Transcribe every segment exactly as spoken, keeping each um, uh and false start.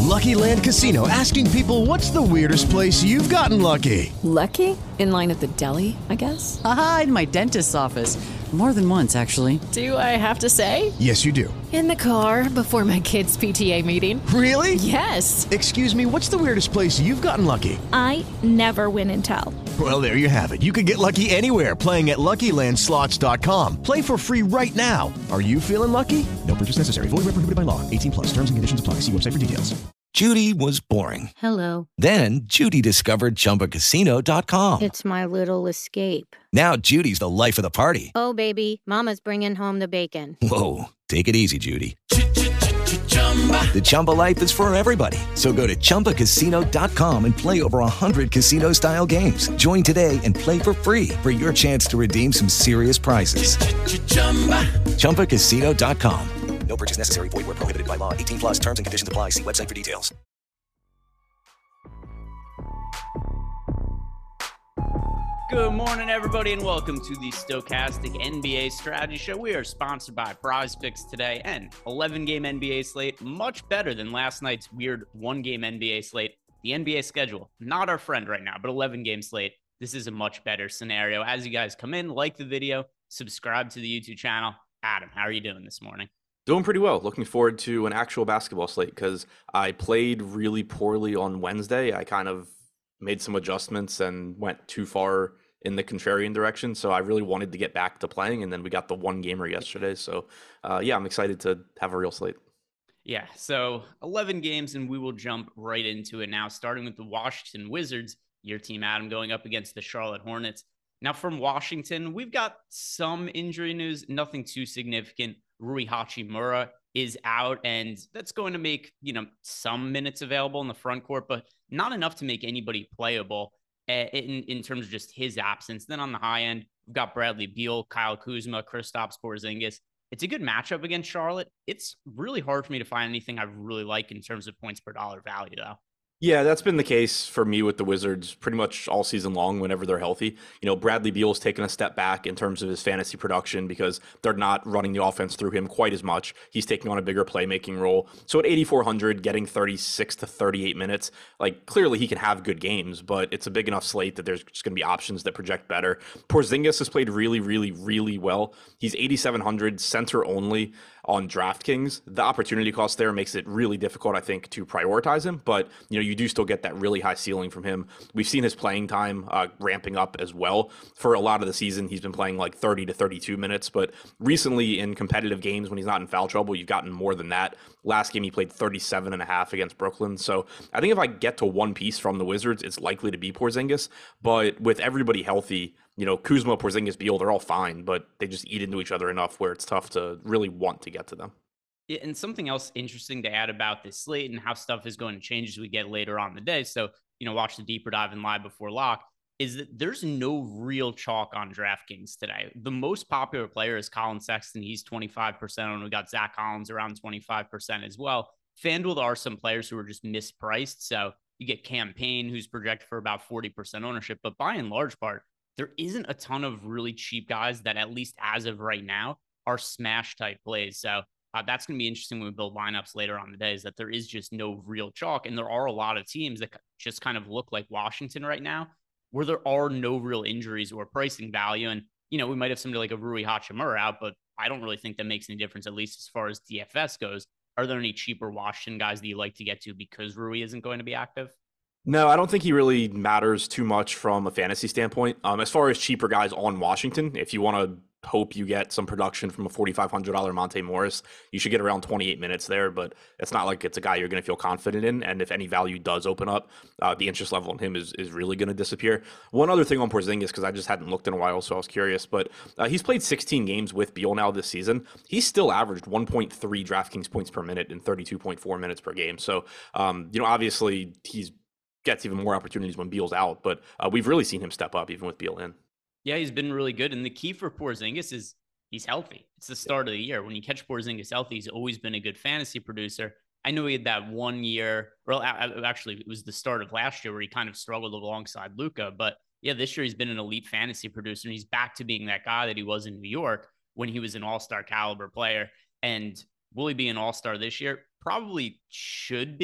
Lucky Land Casino, asking people, what's the weirdest place you've gotten lucky? Lucky? In line at the deli, I guess? Aha, in my dentist's office. More than once, actually. Do I have to say? Yes, you do. In the car before my kids' P T A meeting. Really? Yes. Excuse me, what's the weirdest place you've gotten lucky? I never win and tell. Well, there you have it. You can get lucky anywhere, playing at Lucky Land Slots dot com. Play for free right now. Are you feeling lucky? No purchase necessary. Void where prohibited by law. eighteen plus. Terms and conditions apply. See website for details. Judy was boring. Hello. Then Judy discovered Chumba Casino dot com. It's my little escape. Now Judy's the life of the party. Oh, baby, mama's bringing home the bacon. Whoa, take it easy, Judy. The Chumba life is for everybody. So go to Chumba Casino dot com and play over one hundred casino-style games. Join today and play for free for your chance to redeem some serious prizes. Chumba Casino dot com. No purchase necessary. Void where prohibited by law. eighteen plus terms and conditions apply. See website for details. Good morning, everybody, and welcome to the Stokastic N B A Strategy Show. We are sponsored by Prize Picks today, and eleven-game N B A slate, much better than last night's weird one-game N B A slate. The N B A schedule, not our friend right now, but eleven-game slate. This is a much better scenario. As you guys come in, like the video, subscribe to the YouTube channel. Adam, how are you doing this morning? Doing pretty well. Looking forward to an actual basketball slate because I played really poorly on Wednesday. I kind of made some adjustments and went too far in the contrarian direction. So I really wanted to get back to playing. And then we got the one gamer yesterday. So uh, yeah, I'm excited to have a real slate. Yeah, so eleven games, and we will jump right into it now, starting with the Washington Wizards, your team, Adam, going up against the Charlotte Hornets. Now, from Washington, we've got some injury news, nothing too significant. Rui Hachimura is out, and that's going to make, you know, some minutes available in the front court, but not enough to make anybody playable in, in terms of just his absence. Then on the high end, we've got Bradley Beal, Kyle Kuzma, Kristaps Porzingis. It's a good matchup against Charlotte. It's really hard for me to find anything I really like in terms of points per dollar value, though. Yeah, that's been the case for me with the Wizards pretty much all season long whenever they're healthy. You know, Bradley Beal's taken a step back in terms of his fantasy production because they're not running the offense through him quite as much. He's taking on a bigger playmaking role. So at eighty-four hundred, getting thirty-six to thirty-eight minutes, like clearly he can have good games, but it's a big enough slate that there's just going to be options that project better. Porzingis has played really, really, really well. He's eighty-seven hundred, center only on DraftKings. The opportunity cost there makes it really difficult, I think, to prioritize him, but you know, you do still get that really high ceiling from him. We've seen his playing time uh, ramping up as well. For a lot of the season, he's been playing like thirty to thirty-two minutes, but recently in competitive games when he's not in foul trouble, you've gotten more than that. Last game, he played thirty-seven and a half against Brooklyn. So I think if I get to one piece from the Wizards, it's likely to be Porzingis, but with everybody healthy, you know, Kuzma, Porzingis, Beal, they're all fine, but they just eat into each other enough where it's tough to really want to get to them. Yeah, and something else interesting to add about this slate and how stuff is going to change as we get later on in the day. So, you know, watch the deeper dive and live before lock is that there's no real chalk on DraftKings today. The most popular player is Colin Sexton. He's twenty-five percent on. We got Zach Collins around twenty-five percent as well. FanDuel, there are some players who are just mispriced. So you get Cam Payne, who's projected for about forty percent ownership, but by and large part, there isn't a ton of really cheap guys that, at least as of right now, are smash type plays. So uh, that's going to be interesting when we build lineups later on in the day, is that there is just no real chalk. And there are a lot of teams that just kind of look like Washington right now, where there are no real injuries or pricing value. And, you know, we might have somebody like a Rui Hachimura out, but I don't really think that makes any difference, at least as far as D F S goes. Are there any cheaper Washington guys that you like to get to because Rui isn't going to be active? No, I don't think he really matters too much from a fantasy standpoint. Um, as far as cheaper guys on Washington, if you want to hope you get some production from a forty-five hundred dollars Monte Morris, you should get around twenty-eight minutes there, but it's not like it's a guy you're going to feel confident in. And if any value does open up, uh, the interest level on him is, is really going to disappear. One other thing on Porzingis, because I just hadn't looked in a while, so I was curious, but uh, he's played sixteen games with Beal now this season. He's still averaged one point three DraftKings points per minute and thirty-two point four minutes per game. So, um, you know, obviously he's gets even more opportunities when Beal's out, but uh, we've really seen him step up even with Beal in. Yeah, he's been really good. And the key for Porzingis is he's healthy. It's the start of the year. When you catch Porzingis healthy, he's always been a good fantasy producer. I know he had that one year, well, actually, it was the start of last year where he kind of struggled alongside Luka. But yeah, this year he's been an elite fantasy producer, and he's back to being that guy that he was in New York when he was an all-star caliber player. And will he be an all-star this year? Probably should be.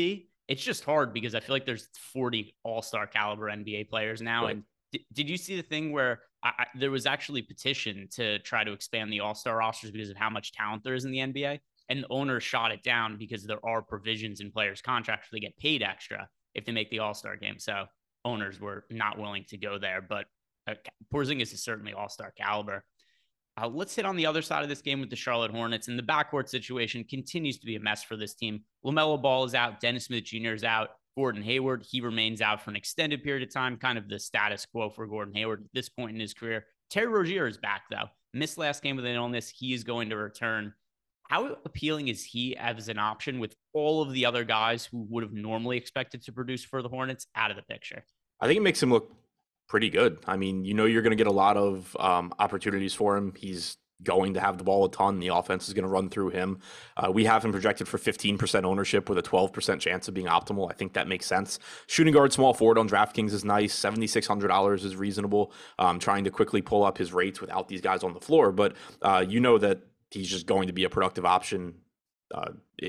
it's just hard because I feel like there's forty all-star caliber N B A players now. Right. And d- did you see the thing where I, I, there was actually a petition to try to expand the all-star rosters because of how much talent there is in the N B A? And the owners shot it down because there are provisions in players' contracts where they get paid extra if they make the all-star game. So owners were not willing to go there, but uh, Porzingis is certainly all-star caliber. Uh, let's hit on the other side of this game with the Charlotte Hornets. And the backcourt situation continues to be a mess for this team. LaMelo Ball is out. Dennis Smith Junior is out. Gordon Hayward, he remains out for an extended period of time, kind of the status quo for Gordon Hayward at this point in his career. Terry Rozier is back, though. Missed last game with an illness. He is going to return. How appealing is he as an option with all of the other guys who would have normally expected to produce for the Hornets out of the picture? I think it makes him look pretty good. I mean, you know, you're going to get a lot of um, opportunities for him. He's going to have the ball a ton. The offense is going to run through him. Uh, we have him projected for fifteen percent ownership with a twelve percent chance of being optimal. I think that makes sense. Shooting guard, small forward on DraftKings is nice. seven thousand six hundred dollars is reasonable. Um, trying to quickly pull up his rates without these guys on the floor. But uh, you know that he's just going to be a productive option uh,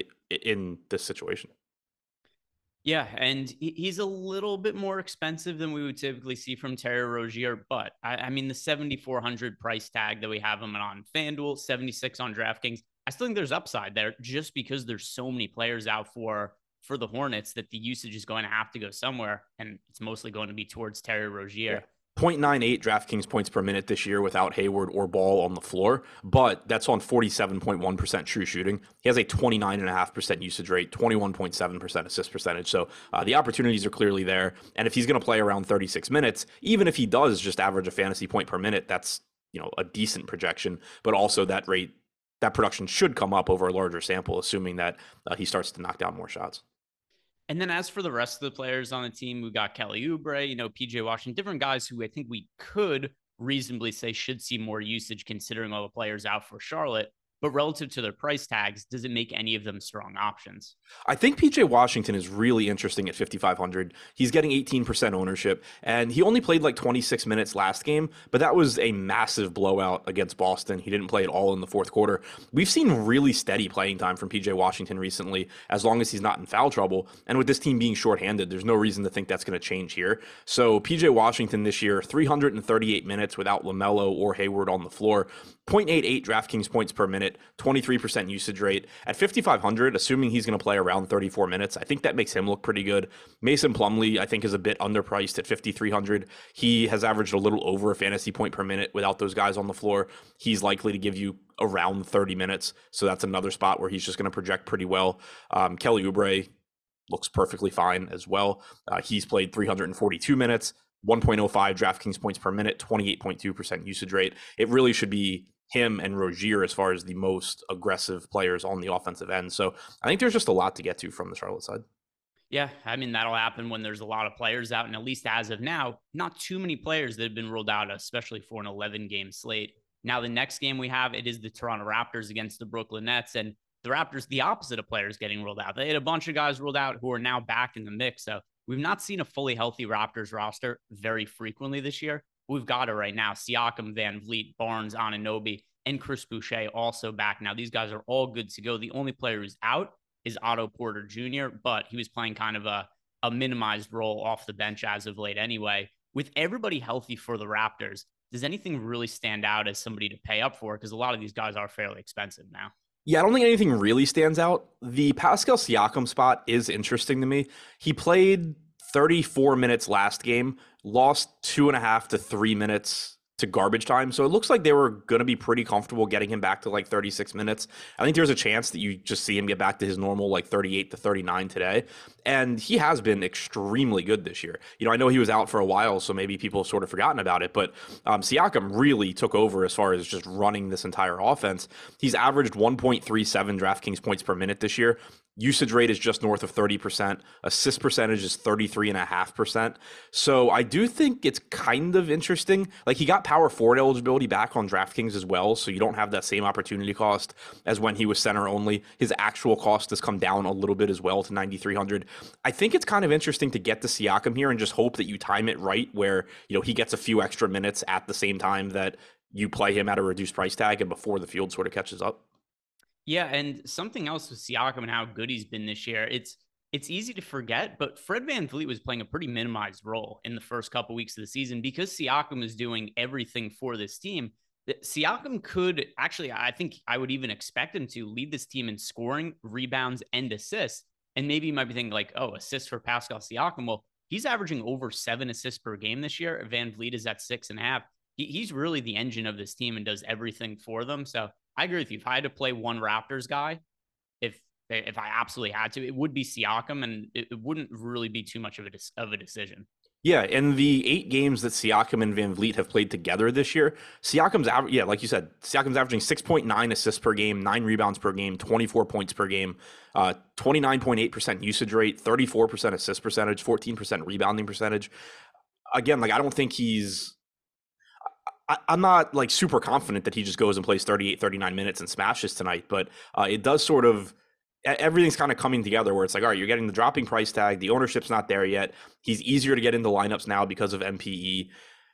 in this situation. Yeah, and he's a little bit more expensive than we would typically see from Terry Rozier, but I, I mean the seventy-four hundred price tag that we have him on FanDuel, seventy-six on DraftKings, I still think there's upside there just because there's so many players out for for the Hornets that the usage is going to have to go somewhere, and it's mostly going to be towards Terry Rozier. Yeah. zero point nine eight DraftKings points per minute this year without Hayward or Ball on the floor, but that's on forty-seven point one percent true shooting. He has a twenty-nine point five percent usage rate, twenty-one point seven percent assist percentage. So uh, the opportunities are clearly there. And if he's going to play around thirty-six minutes, even if he does just average a fantasy point per minute, that's, you know, a decent projection, but also that rate, that production should come up over a larger sample, assuming that uh, he starts to knock down more shots. And then as for the rest of the players on the team, we got Kelly Oubre, you know, P J Washington, different guys who I think we could reasonably say should see more usage considering all the players out for Charlotte. But relative to their price tags, does it make any of them strong options? I think P J Washington is really interesting at fifty-five hundred. He's getting eighteen percent ownership, and he only played like twenty-six minutes last game, but that was a massive blowout against Boston. He didn't play at all in the fourth quarter. We've seen really steady playing time from P J Washington recently, as long as he's not in foul trouble. And with this team being shorthanded, there's no reason to think that's going to change here. So P J Washington this year, three hundred thirty-eight minutes without LaMelo or Hayward on the floor, zero point eight eight DraftKings points per minute, twenty-three percent usage rate. At fifty-five hundred, assuming he's going to play around thirty-four minutes, I think that makes him look pretty good. Mason Plumlee, I think, is a bit underpriced at fifty-three hundred. He has averaged a little over a fantasy point per minute without those guys on the floor. He's likely to give you around thirty minutes, so that's another spot where he's just going to project pretty well. Um, Kelly Oubre looks perfectly fine as well. Uh, he's played three hundred forty-two minutes, one point oh five DraftKings points per minute, twenty-eight point two percent usage rate. It really should be him and Rozier as far as the most aggressive players on the offensive end. So I think there's just a lot to get to from the Charlotte side. Yeah, I mean, that'll happen when there's a lot of players out, and at least as of now, not too many players that have been ruled out, especially for an eleven-game slate. Now, the next game we have, it is the Toronto Raptors against the Brooklyn Nets, and the Raptors, the opposite of players getting ruled out. They had a bunch of guys ruled out who are now back in the mix, so we've not seen a fully healthy Raptors roster very frequently this year. We've got it right now. Siakam, Van Vliet, Barnes, Anunoby, and Chris Boucher also back now. These guys are all good to go. The only player who's out is Otto Porter Junior, but he was playing kind of a, a minimized role off the bench as of late anyway. With everybody healthy for the Raptors, does anything really stand out as somebody to pay up for? Because a lot of these guys are fairly expensive now. Yeah, I don't think anything really stands out. The Pascal Siakam spot is interesting to me. He played thirty-four minutes last game, lost two and a half to three minutes to garbage time. So it looks like they were going to be pretty comfortable getting him back to like thirty-six minutes. I think there's a chance that you just see him get back to his normal like thirty-eight to thirty-nine today. And he has been extremely good this year. You know, I know he was out for a while, so maybe people have sort of forgotten about it, but um, Siakam really took over as far as just running this entire offense. He's averaged one point three seven DraftKings points per minute this year. Usage rate is just north of thirty percent. Assist percentage is thirty-three point five percent. So I do think it's kind of interesting. Like, he got power forward eligibility back on DraftKings as well, so you don't have that same opportunity cost as when he was center only. His actual cost has come down a little bit as well to ninety-three hundred. I think it's kind of interesting to get to Siakam here and just hope that you time it right where, you know, he gets a few extra minutes at the same time that you play him at a reduced price tag and before the field sort of catches up. Yeah, and something else with Siakam and how good he's been this year, it's it's easy to forget, but Fred VanVleet was playing a pretty minimized role in the first couple weeks of the season because Siakam is doing everything for this team. Siakam could actually, I think I would even expect him to lead this team in scoring, rebounds, and assists. And maybe you might be thinking like, oh, assists for Pascal Siakam. Well, he's averaging over seven assists per game this year. VanVleet is at six and a half. He, he's really the engine of this team and does everything for them. So I agree with you. If I had to play one Raptors guy, if if I absolutely had to, it would be Siakam, and it, it wouldn't really be too much of a of a decision. Yeah, in the eight games that Siakam and VanVleet have played together this year, Siakam's aver- yeah, like you said, Siakam's averaging six point nine assists per game, nine rebounds per game, twenty-four points per game, uh, twenty-nine point eight percent usage rate, thirty-four percent assist percentage, fourteen percent rebounding percentage. Again, like I don't think he's I, I'm not like super confident that he just goes and plays thirty-eight, thirty-nine minutes and smashes tonight, but uh, it does sort of everything's kind of coming together where it's like, all right, you're getting the dropping price tag. The ownership's not there yet. He's easier to get into lineups now because of M P E.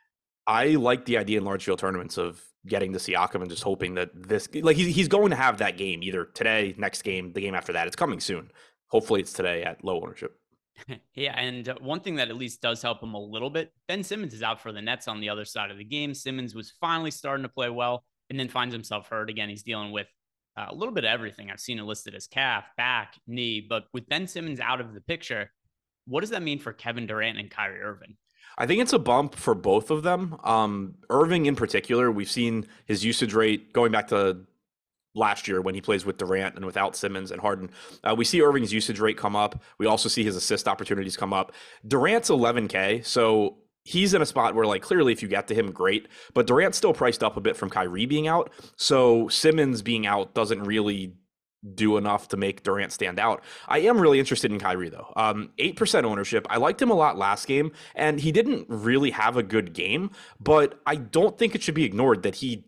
I like the idea in large field tournaments of getting the Siakam and just hoping that this, like he's, he's going to have that game either today, next game, the game after that. It's coming soon. Hopefully it's today at low ownership. Yeah, and one thing that at least does help him a little bit, Ben Simmons is out for the Nets on the other side of the game. Simmons was finally starting to play well and then finds himself hurt again. He's dealing with Uh, a little bit of everything. I've seen it listed as calf, back, knee, but with Ben Simmons out of the picture, what does that mean for Kevin Durant and Kyrie Irving? I think it's a bump for both of them. Um, Irving in particular, we've seen his usage rate going back to last year when he plays with Durant and without Simmons and Harden. Uh, we see Irving's usage rate come up. We also see his assist opportunities come up. Durant's eleven K, so he's in a spot where, like, clearly if you get to him, great. But Durant's still priced up a bit from Kyrie being out. So Simmons being out doesn't really do enough to make Durant stand out. I am really interested in Kyrie, though. Um, eight percent ownership. I liked him a lot last game, and he didn't really have a good game. But I don't think it should be ignored that he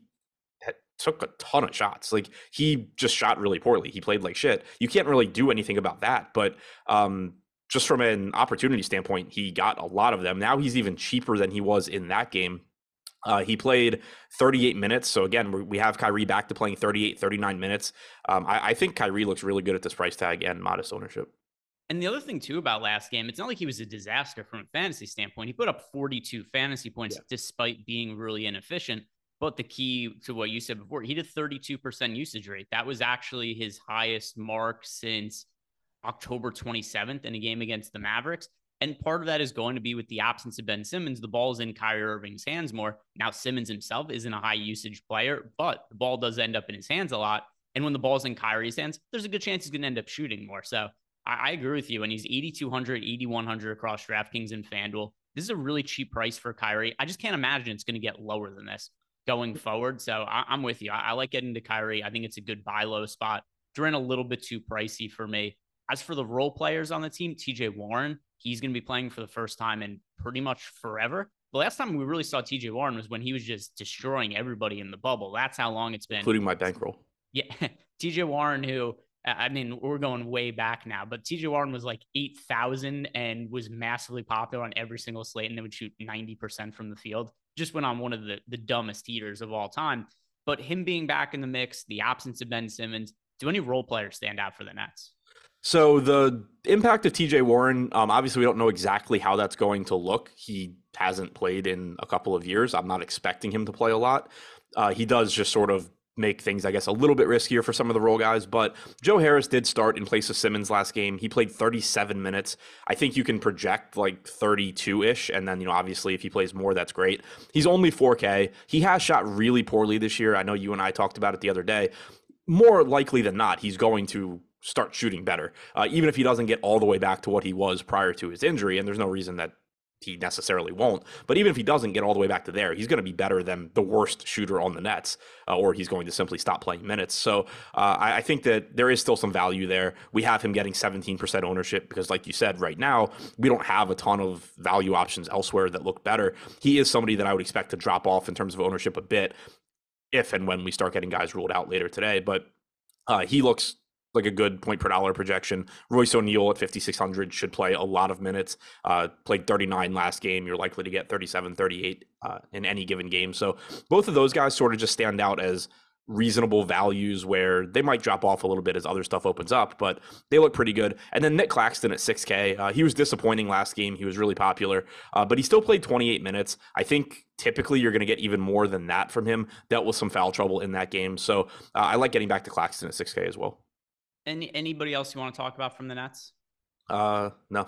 took a ton of shots. Like, he just shot really poorly. He played like shit. You can't really do anything about that. But um just from an opportunity standpoint, he got a lot of them. Now he's even cheaper than he was in that game. Uh, he played thirty-eight minutes. So again, we have Kyrie back to playing thirty-eight, thirty-nine minutes. Um, I, I think Kyrie looks really good at this price tag and modest ownership. And the other thing too about last game, it's not like he was a disaster from a fantasy standpoint. He put up forty-two fantasy points yeah. despite being really inefficient. But the key to what you said before, he did thirty-two percent usage rate. That was actually his highest mark since October twenty-seventh in a game against the Mavericks. And part of that is going to be with the absence of Ben Simmons. The ball's in Kyrie Irving's hands more. Now, Simmons himself isn't a high usage player, but the ball does end up in his hands a lot. And when the ball's in Kyrie's hands, there's a good chance he's going to end up shooting more. So I, I agree with you. And he's eighty-two hundred, eighty-one hundred across DraftKings and FanDuel. This is a really cheap price for Kyrie. I just can't imagine it's going to get lower than this going forward. So I, I'm with you. I, I like getting to Kyrie. I think it's a good buy low spot. Durant a little bit too pricey for me. As for the role players on the team, T J Warren, he's going to be playing for the first time in pretty much forever. The last time we really saw T J Warren was when he was just destroying everybody in the bubble. That's how long it's been. Including my bankroll. Yeah. T J Warren, who, I mean, we're going way back now, but T J Warren was like eight thousand and was massively popular on every single slate, and they would shoot ninety percent from the field. Just went on one of the, the dumbest heaters of all time. But him being back in the mix, the absence of Ben Simmons, do any role players stand out for the Nets? So the impact of T J Warren, um, obviously we don't know exactly how that's going to look. He hasn't played in a couple of years. I'm not expecting him to play a lot. Uh, he does just sort of make things, I guess, a little bit riskier for some of the role guys. But Joe Harris did start in place of Simmons last game. He played thirty-seven minutes. I think you can project like thirty-two-ish. And then, you know, obviously if he plays more, that's great. He's only four K. He has shot really poorly this year. I know you and I talked about it the other day. More likely than not, he's going to start shooting better, uh, even if he doesn't get all the way back to what he was prior to his injury. And there's no reason that he necessarily won't. But even if he doesn't get all the way back to there, he's going to be better than the worst shooter on the Nets, uh, or he's going to simply stop playing minutes. So uh, I, I think that there is still some value there. We have him getting seventeen percent ownership because, like you said, right now, we don't have a ton of value options elsewhere that look better. He is somebody that I would expect to drop off in terms of ownership a bit if and when we start getting guys ruled out later today. But uh, he looks like a good point per dollar projection. Royce O'Neal at fifty-six hundred should play a lot of minutes. Uh, played thirty-nine last game. You're likely to get thirty-seven, thirty-eight uh, in any given game. So both of those guys sort of just stand out as reasonable values where they might drop off a little bit as other stuff opens up, but they look pretty good. And then Nick Claxton at six K, uh, he was disappointing last game. He was really popular, uh, but he still played twenty-eight minutes. I think typically you're going to get even more than that from him. Dealt with some foul trouble in that game. So uh, I like getting back to Claxton at six K as well. Any Anybody else you want to talk about from the Nets? Uh, no.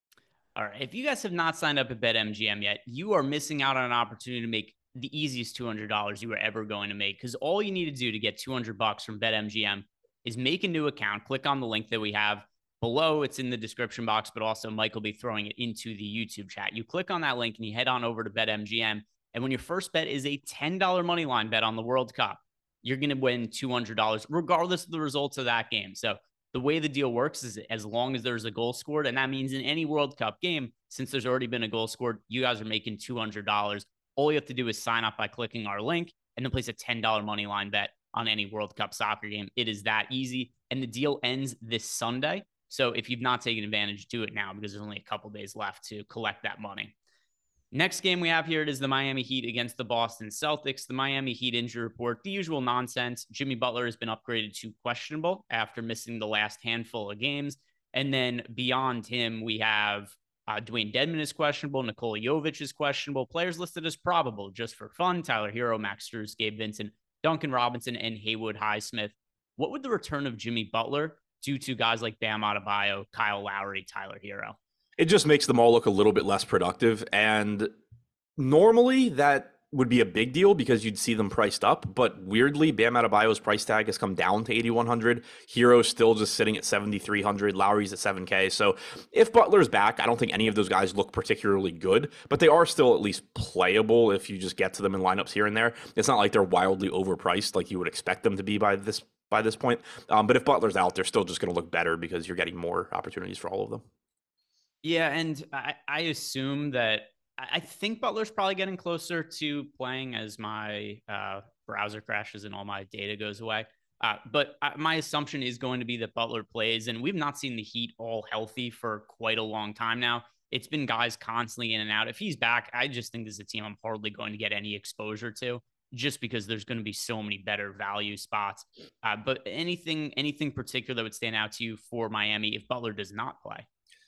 All right. If you guys have not signed up at BetMGM yet, you are missing out on an opportunity to make the easiest two hundred dollars you are ever going to make, because all you need to do to get two hundred bucks from BetMGM is make a new account. Click on the link that we have below. It's in the description box, but also Mike will be throwing it into the YouTube chat. You click on that link and you head on over to BetMGM. And when your first bet is a ten dollars money line bet on the World Cup, you're going to win two hundred dollars regardless of the results of that game. So the way the deal works is as long as there's a goal scored, and that means in any World Cup game, since there's already been a goal scored, you guys are making two hundred dollars. All you have to do is sign up by clicking our link and then place a ten dollars money line bet on any World Cup soccer game. It is that easy. And the deal ends this Sunday. So if you've not taken advantage, do it now, because there's only a couple days left to collect that money. Next game we have here, it is the Miami Heat against the Boston Celtics. The Miami Heat injury report, the usual nonsense. Jimmy Butler has been upgraded to questionable after missing the last handful of games. And then beyond him, we have uh, Dwayne Dedmon is questionable. Nikola Jovic is questionable. Players listed as probable just for fun: Tyler Hero, Max Strus, Gabe Vincent, Duncan Robinson, and Haywood Highsmith. What would the return of Jimmy Butler do to guys like Bam Adebayo, Kyle Lowry, Tyler Hero? It just makes them all look a little bit less productive. And normally that would be a big deal because you'd see them priced up. But weirdly, Bam Adebayo's price tag has come down to eighty-one hundred. Hero's still just sitting at seventy-three hundred. Lowry's at seven K. So if Butler's back, I don't think any of those guys look particularly good, but they are still at least playable if you just get to them in lineups here and there. It's not like they're wildly overpriced like you would expect them to be by this by this point. Um, but if Butler's out, they're still just going to look better because you're getting more opportunities for all of them. Yeah, and I, I assume that I think Butler's probably getting closer to playing as my uh, browser crashes and all my data goes away. Uh, but I, my assumption is going to be that Butler plays, and we've not seen the Heat all healthy for quite a long time now. It's been guys constantly in and out. If he's back, I just think this is a team I'm hardly going to get any exposure to, just because there's going to be so many better value spots. Uh, but anything, anything particular that would stand out to you for Miami if Butler does not play?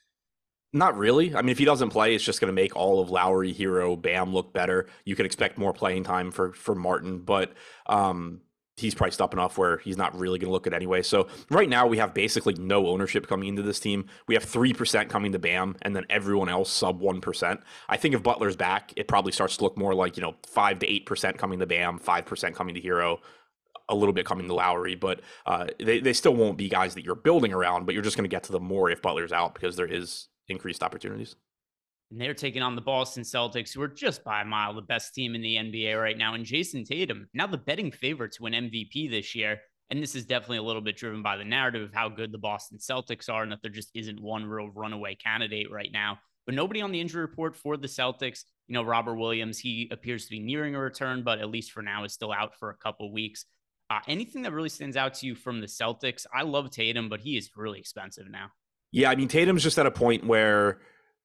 Not really. I mean, if he doesn't play, it's just going to make all of Lowry, Hero, Bam look better. You can expect more playing time for for Martin, but um, he's priced up enough where he's not really going to look good anyway. So right now we have basically no ownership coming into this team. We have three percent coming to Bam, and then everyone else sub one percent. I think if Butler's back, it probably starts to look more like, you know, five to eight percent coming to Bam, five percent coming to Hero, a little bit coming to Lowry, but uh, they, they still won't be guys that you're building around, but you're just going to get to them more if Butler's out because there is increased opportunities. And they're taking on the Boston Celtics, who are just by a mile the best team in the N B A right now. And Jason Tatum, now the betting favorite to win M V P this year. And this is definitely a little bit driven by the narrative of how good the Boston Celtics are and that there just isn't one real runaway candidate right now. But nobody on the injury report for the Celtics. You know, Robert Williams, he appears to be nearing a return, but at least for now is still out for a couple weeks. Uh, anything that really stands out to you from the Celtics? I love Tatum, but he is really expensive now. Yeah, I mean, Tatum's just at a point where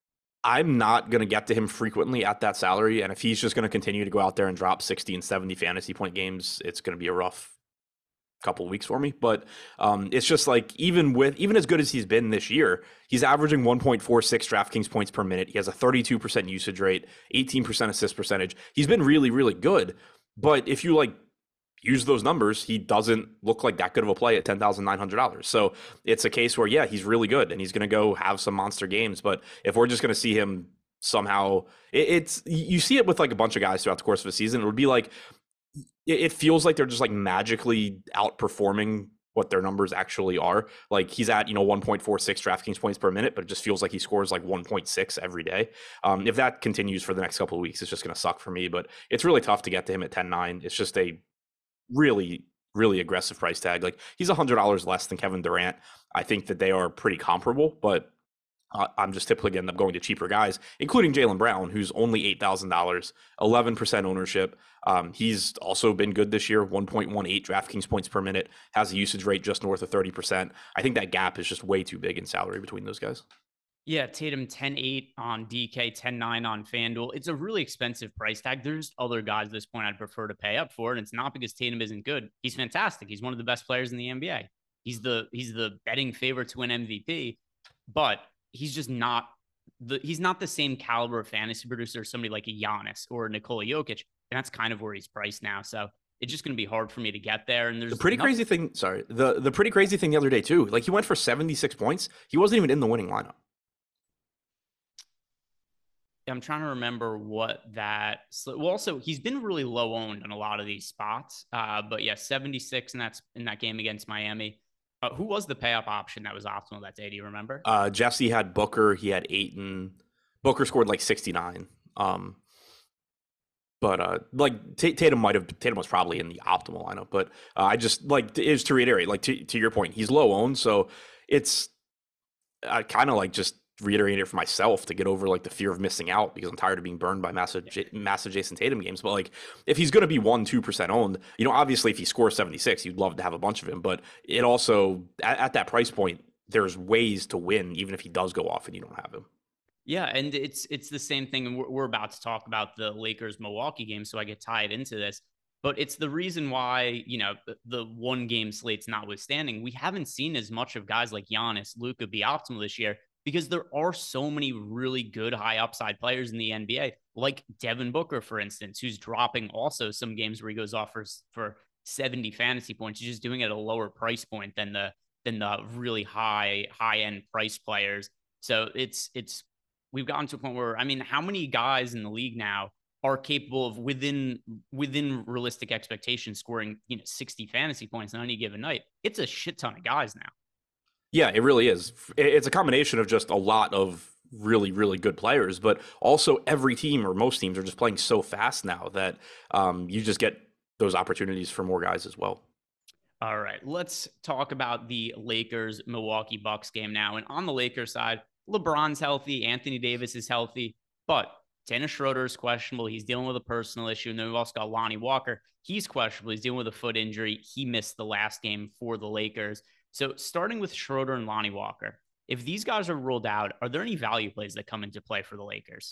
I'm not going to get to him frequently at that salary. And if he's just going to continue to go out there and drop sixty and seventy fantasy point games, it's going to be a rough couple of weeks for me. But um, it's just like, even with, even as good as he's been this year, he's averaging one point four six DraftKings points per minute. He has a thirty-two percent usage rate, eighteen percent assist percentage. He's been really, really good. But if you like, use those numbers, he doesn't look like that good of a play at ten thousand nine hundred dollars. So it's a case where, yeah, he's really good and he's going to go have some monster games. But if we're just going to see him somehow, it, it's, you see it with like a bunch of guys throughout the course of a season. It would be like, it, it feels like they're just like magically outperforming what their numbers actually are. Like he's at, you know, one point four six DraftKings points per minute, but it just feels like he scores like one point six every day. Um, if that continues for the next couple of weeks, it's just going to suck for me. But it's really tough to get to him at ten nine. It's just a really, really aggressive price tag. Like he's a hundred dollars less than Kevin Durant. I think that they are pretty comparable, but uh, I'm just typically end up going to cheaper guys, including Jaylen Brown, who's only eight thousand dollars, eleven percent ownership. Um, he's also been good this year, one point one eight DraftKings points per minute, has a usage rate just north of thirty percent. I think that gap is just way too big in salary between those guys. Yeah, Tatum ten eight on D K, ten nine on FanDuel. It's a really expensive price tag. There's other guys at this point I'd prefer to pay up for, and it's not because Tatum isn't good. He's fantastic. He's one of the best players in the N B A. He's the he's the betting favorite to win M V P, but he's just not the he's not the same caliber of fantasy producer as somebody like a Giannis or a Nikola Jokic, and that's kind of where he's priced now. So it's just going to be hard for me to get there. And there's the pretty nothing- crazy thing. Sorry, the the pretty crazy thing the other day too. Like he went for seventy-six points. He wasn't even in the winning lineup. I'm trying to remember what that. Well, also he's been really low owned in a lot of these spots. Uh, but yeah, seventy-six, and that's in that game against Miami. Uh, who was the pay up option that was optimal that day? Do you remember? Uh, Jesse had Booker. He had Ayton. Booker scored like sixty-nine. Um, but uh, like T- Tatum might have. Tatum was probably in the optimal lineup. But uh, I just like is to reiterate, like to to your point, he's low owned, so it's uh, kind of like just. Reiterating it for myself to get over like the fear of missing out because I'm tired of being burned by massive, J- massive Jason Tatum games. But like, if he's going to be one, two percent owned, you know, obviously if he scores seventy-six, you'd love to have a bunch of him. But it also at, at that price point, there's ways to win even if he does go off and you don't have him. Yeah, and it's it's the same thing. And we're, we're about to talk about the Lakers Milwaukee game, so I get tied into this. But it's the reason why, you know, the, the one game slates notwithstanding, we haven't seen as much of guys like Giannis, Luka be optimal this year. Because there are so many really good high upside players in the N B A, like Devin Booker, for instance, who's dropping also some games where he goes off for, for seventy fantasy points. He's just doing it at a lower price point than the than the really high high end price players. So it's it's we've gotten to a point where, I mean, how many guys in the league now are capable of within within realistic expectations scoring, you know, sixty fantasy points on any given night? It's a shit ton of guys now. Yeah, it really is. It's a combination of just a lot of really, really good players, but also every team or most teams are just playing so fast now that um, you just get those opportunities for more guys as well. All right, let's talk about the Lakers Milwaukee Bucks game now. And on the Lakers side, LeBron's healthy, Anthony Davis is healthy, but Dennis Schroeder is questionable. He's dealing with a personal issue. And then we've also got Lonnie Walker. He's questionable. He's dealing with a foot injury. He missed the last game for the Lakers. So starting with Schroeder and Lonnie Walker, if these guys are ruled out, are there any value plays that come into play for the Lakers?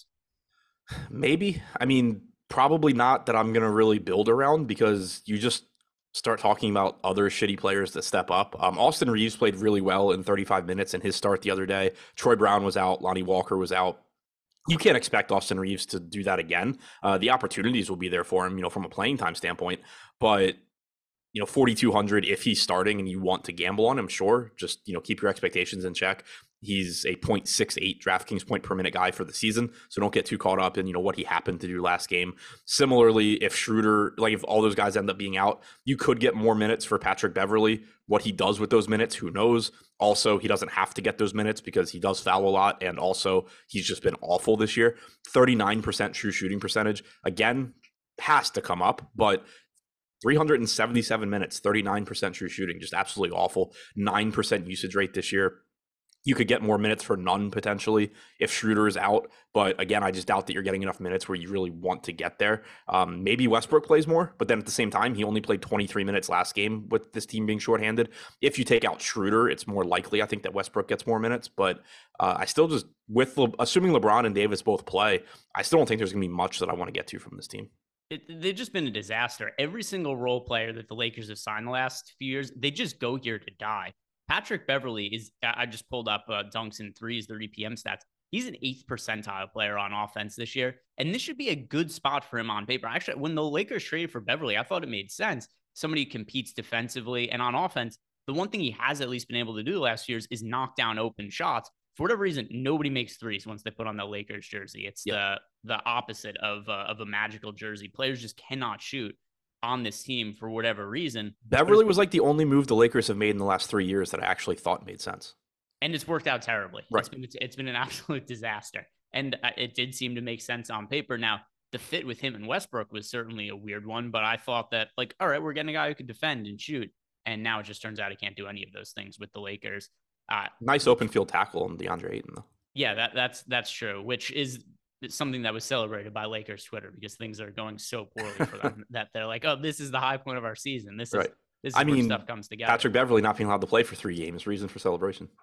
Maybe. I mean, probably not that I'm going to really build around because you just start talking about other shitty players that step up. Um, Austin Reeves played really well in thirty-five minutes in his start the other day. Troy Brown was out. Lonnie Walker was out. You can't expect Austin Reeves to do that again. Uh, the opportunities will be there for him, you know, from a playing time standpoint, but you know, forty-two hundred, if he's starting and you want to gamble on him, sure. Just, you know, keep your expectations in check. He's a point six eight DraftKings point per minute guy for the season. So don't get too caught up in, you know, what he happened to do last game. Similarly, if Schroeder, like if all those guys end up being out, you could get more minutes for Patrick Beverley. What he does with those minutes, who knows? Also, he doesn't have to get those minutes because he does foul a lot. And also, he's just been awful this year. thirty-nine percent true shooting percentage. Again, has to come up, but three hundred seventy-seven minutes, thirty-nine percent true shooting, just absolutely awful. nine percent usage rate this year. You could get more minutes for none potentially if Schroeder is out. But again, I just doubt that you're getting enough minutes where you really want to get there. Um, maybe Westbrook plays more, but then at the same time, he only played twenty-three minutes last game with this team being shorthanded. If you take out Schroeder, it's more likely, I think, that Westbrook gets more minutes. But uh, I still just, with Le- assuming LeBron and Davis both play, I still don't think there's going to be much that I want to get to from this team. It, they've just been a disaster. Every single role player that the Lakers have signed the last few years, they just go here to die. Patrick Beverley is, I just pulled up uh, dunks and threes, their E P M stats. He's an eighth percentile player on offense this year, and this should be a good spot for him on paper. Actually, when the Lakers traded for Beverley, I thought it made sense. Somebody who competes defensively and on offense. The one thing he has at least been able to do the last few years is knock down open shots. For whatever reason, nobody makes threes once they put on the Lakers jersey. It's yep. the the opposite of uh, of a magical jersey. Players just cannot shoot on this team for whatever reason. Beverley was like the only move the Lakers have made in the last three years that I actually thought made sense. And it's worked out terribly. Right. It's been, it's been an absolute disaster. And it did seem to make sense on paper. Now, the fit with him and Westbrook was certainly a weird one, but I thought that, like, all right, we're getting a guy who could defend and shoot. And now it just turns out he can't do any of those things with the Lakers. Uh, nice open field tackle on DeAndre Ayton, though. Yeah, that, that's that's true, which is something that was celebrated by Lakers Twitter because things are going so poorly for them that they're like, oh, this is the high point of our season. This is, right. this is I where mean, stuff comes together. Patrick Beverley not being allowed to play for three games, reason for celebration.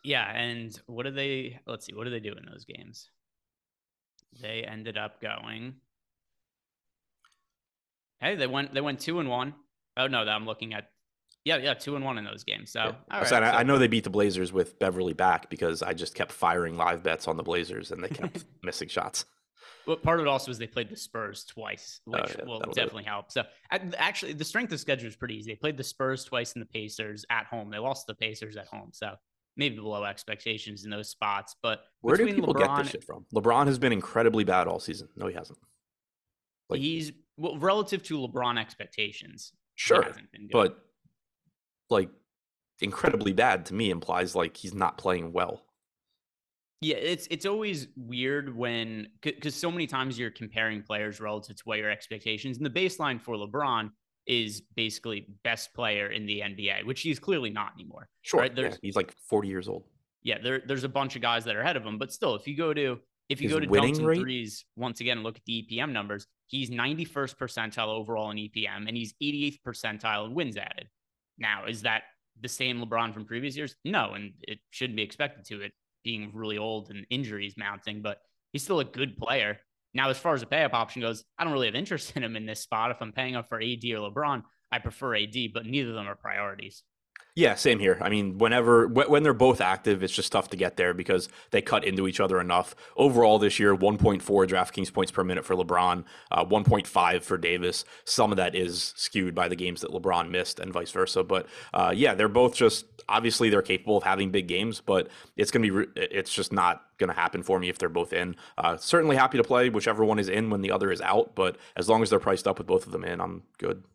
Yeah, and what did they? Let's see. What did they do in those games? They ended up going. Hey, they went. They went two and one. Oh no, I'm looking at. Yeah, yeah, two and one in those games. So, yeah. all right, so I, so I know they beat the Blazers with Beverly back because I just kept firing live bets on the Blazers and they kept missing shots. Well, part of it also is they played the Spurs twice, which oh, yeah, will definitely help. So actually, the strength of schedule is pretty easy. They played the Spurs twice and the Pacers at home. They lost the Pacers at home, so maybe below expectations in those spots. But where do people LeBron, get this shit from? LeBron has been incredibly bad all season. No, he hasn't. Like, he's well relative to LeBron expectations. Sure, but like incredibly bad to me implies like he's not playing well. Yeah, it's it's always weird when because so many times you're comparing players relative to what your expectations, and the baseline for LeBron is basically best player in the N B A, which he's clearly not anymore. Sure, right? yeah, he's like forty years old. Yeah, there there's a bunch of guys that are ahead of him, but still, if you go to if you His go to winning dunks and rate? threes once again and look at the E P M numbers, he's ninety-first percentile overall in E P M, and he's eighty-eighth percentile in wins added. Now, is that the same LeBron from previous years? No, and it shouldn't be expected to. It being really old and injuries mounting, but he's still a good player. Now, as far as a pay up option goes, I don't really have interest in him in this spot. If I'm paying up for A D or LeBron, I prefer A D, but neither of them are priorities. Yeah, same here. I mean, whenever when they're both active, it's just tough to get there because they cut into each other enough. Overall this year, one point four DraftKings points per minute for LeBron, uh, one point five for Davis. Some of that is skewed by the games that LeBron missed and vice versa. But uh, yeah, they're both just obviously they're capable of having big games, but it's gonna be it's just not gonna happen for me if they're both in. Uh, certainly happy to play whichever one is in when the other is out, but as long as they're priced up with both of them in, I'm good.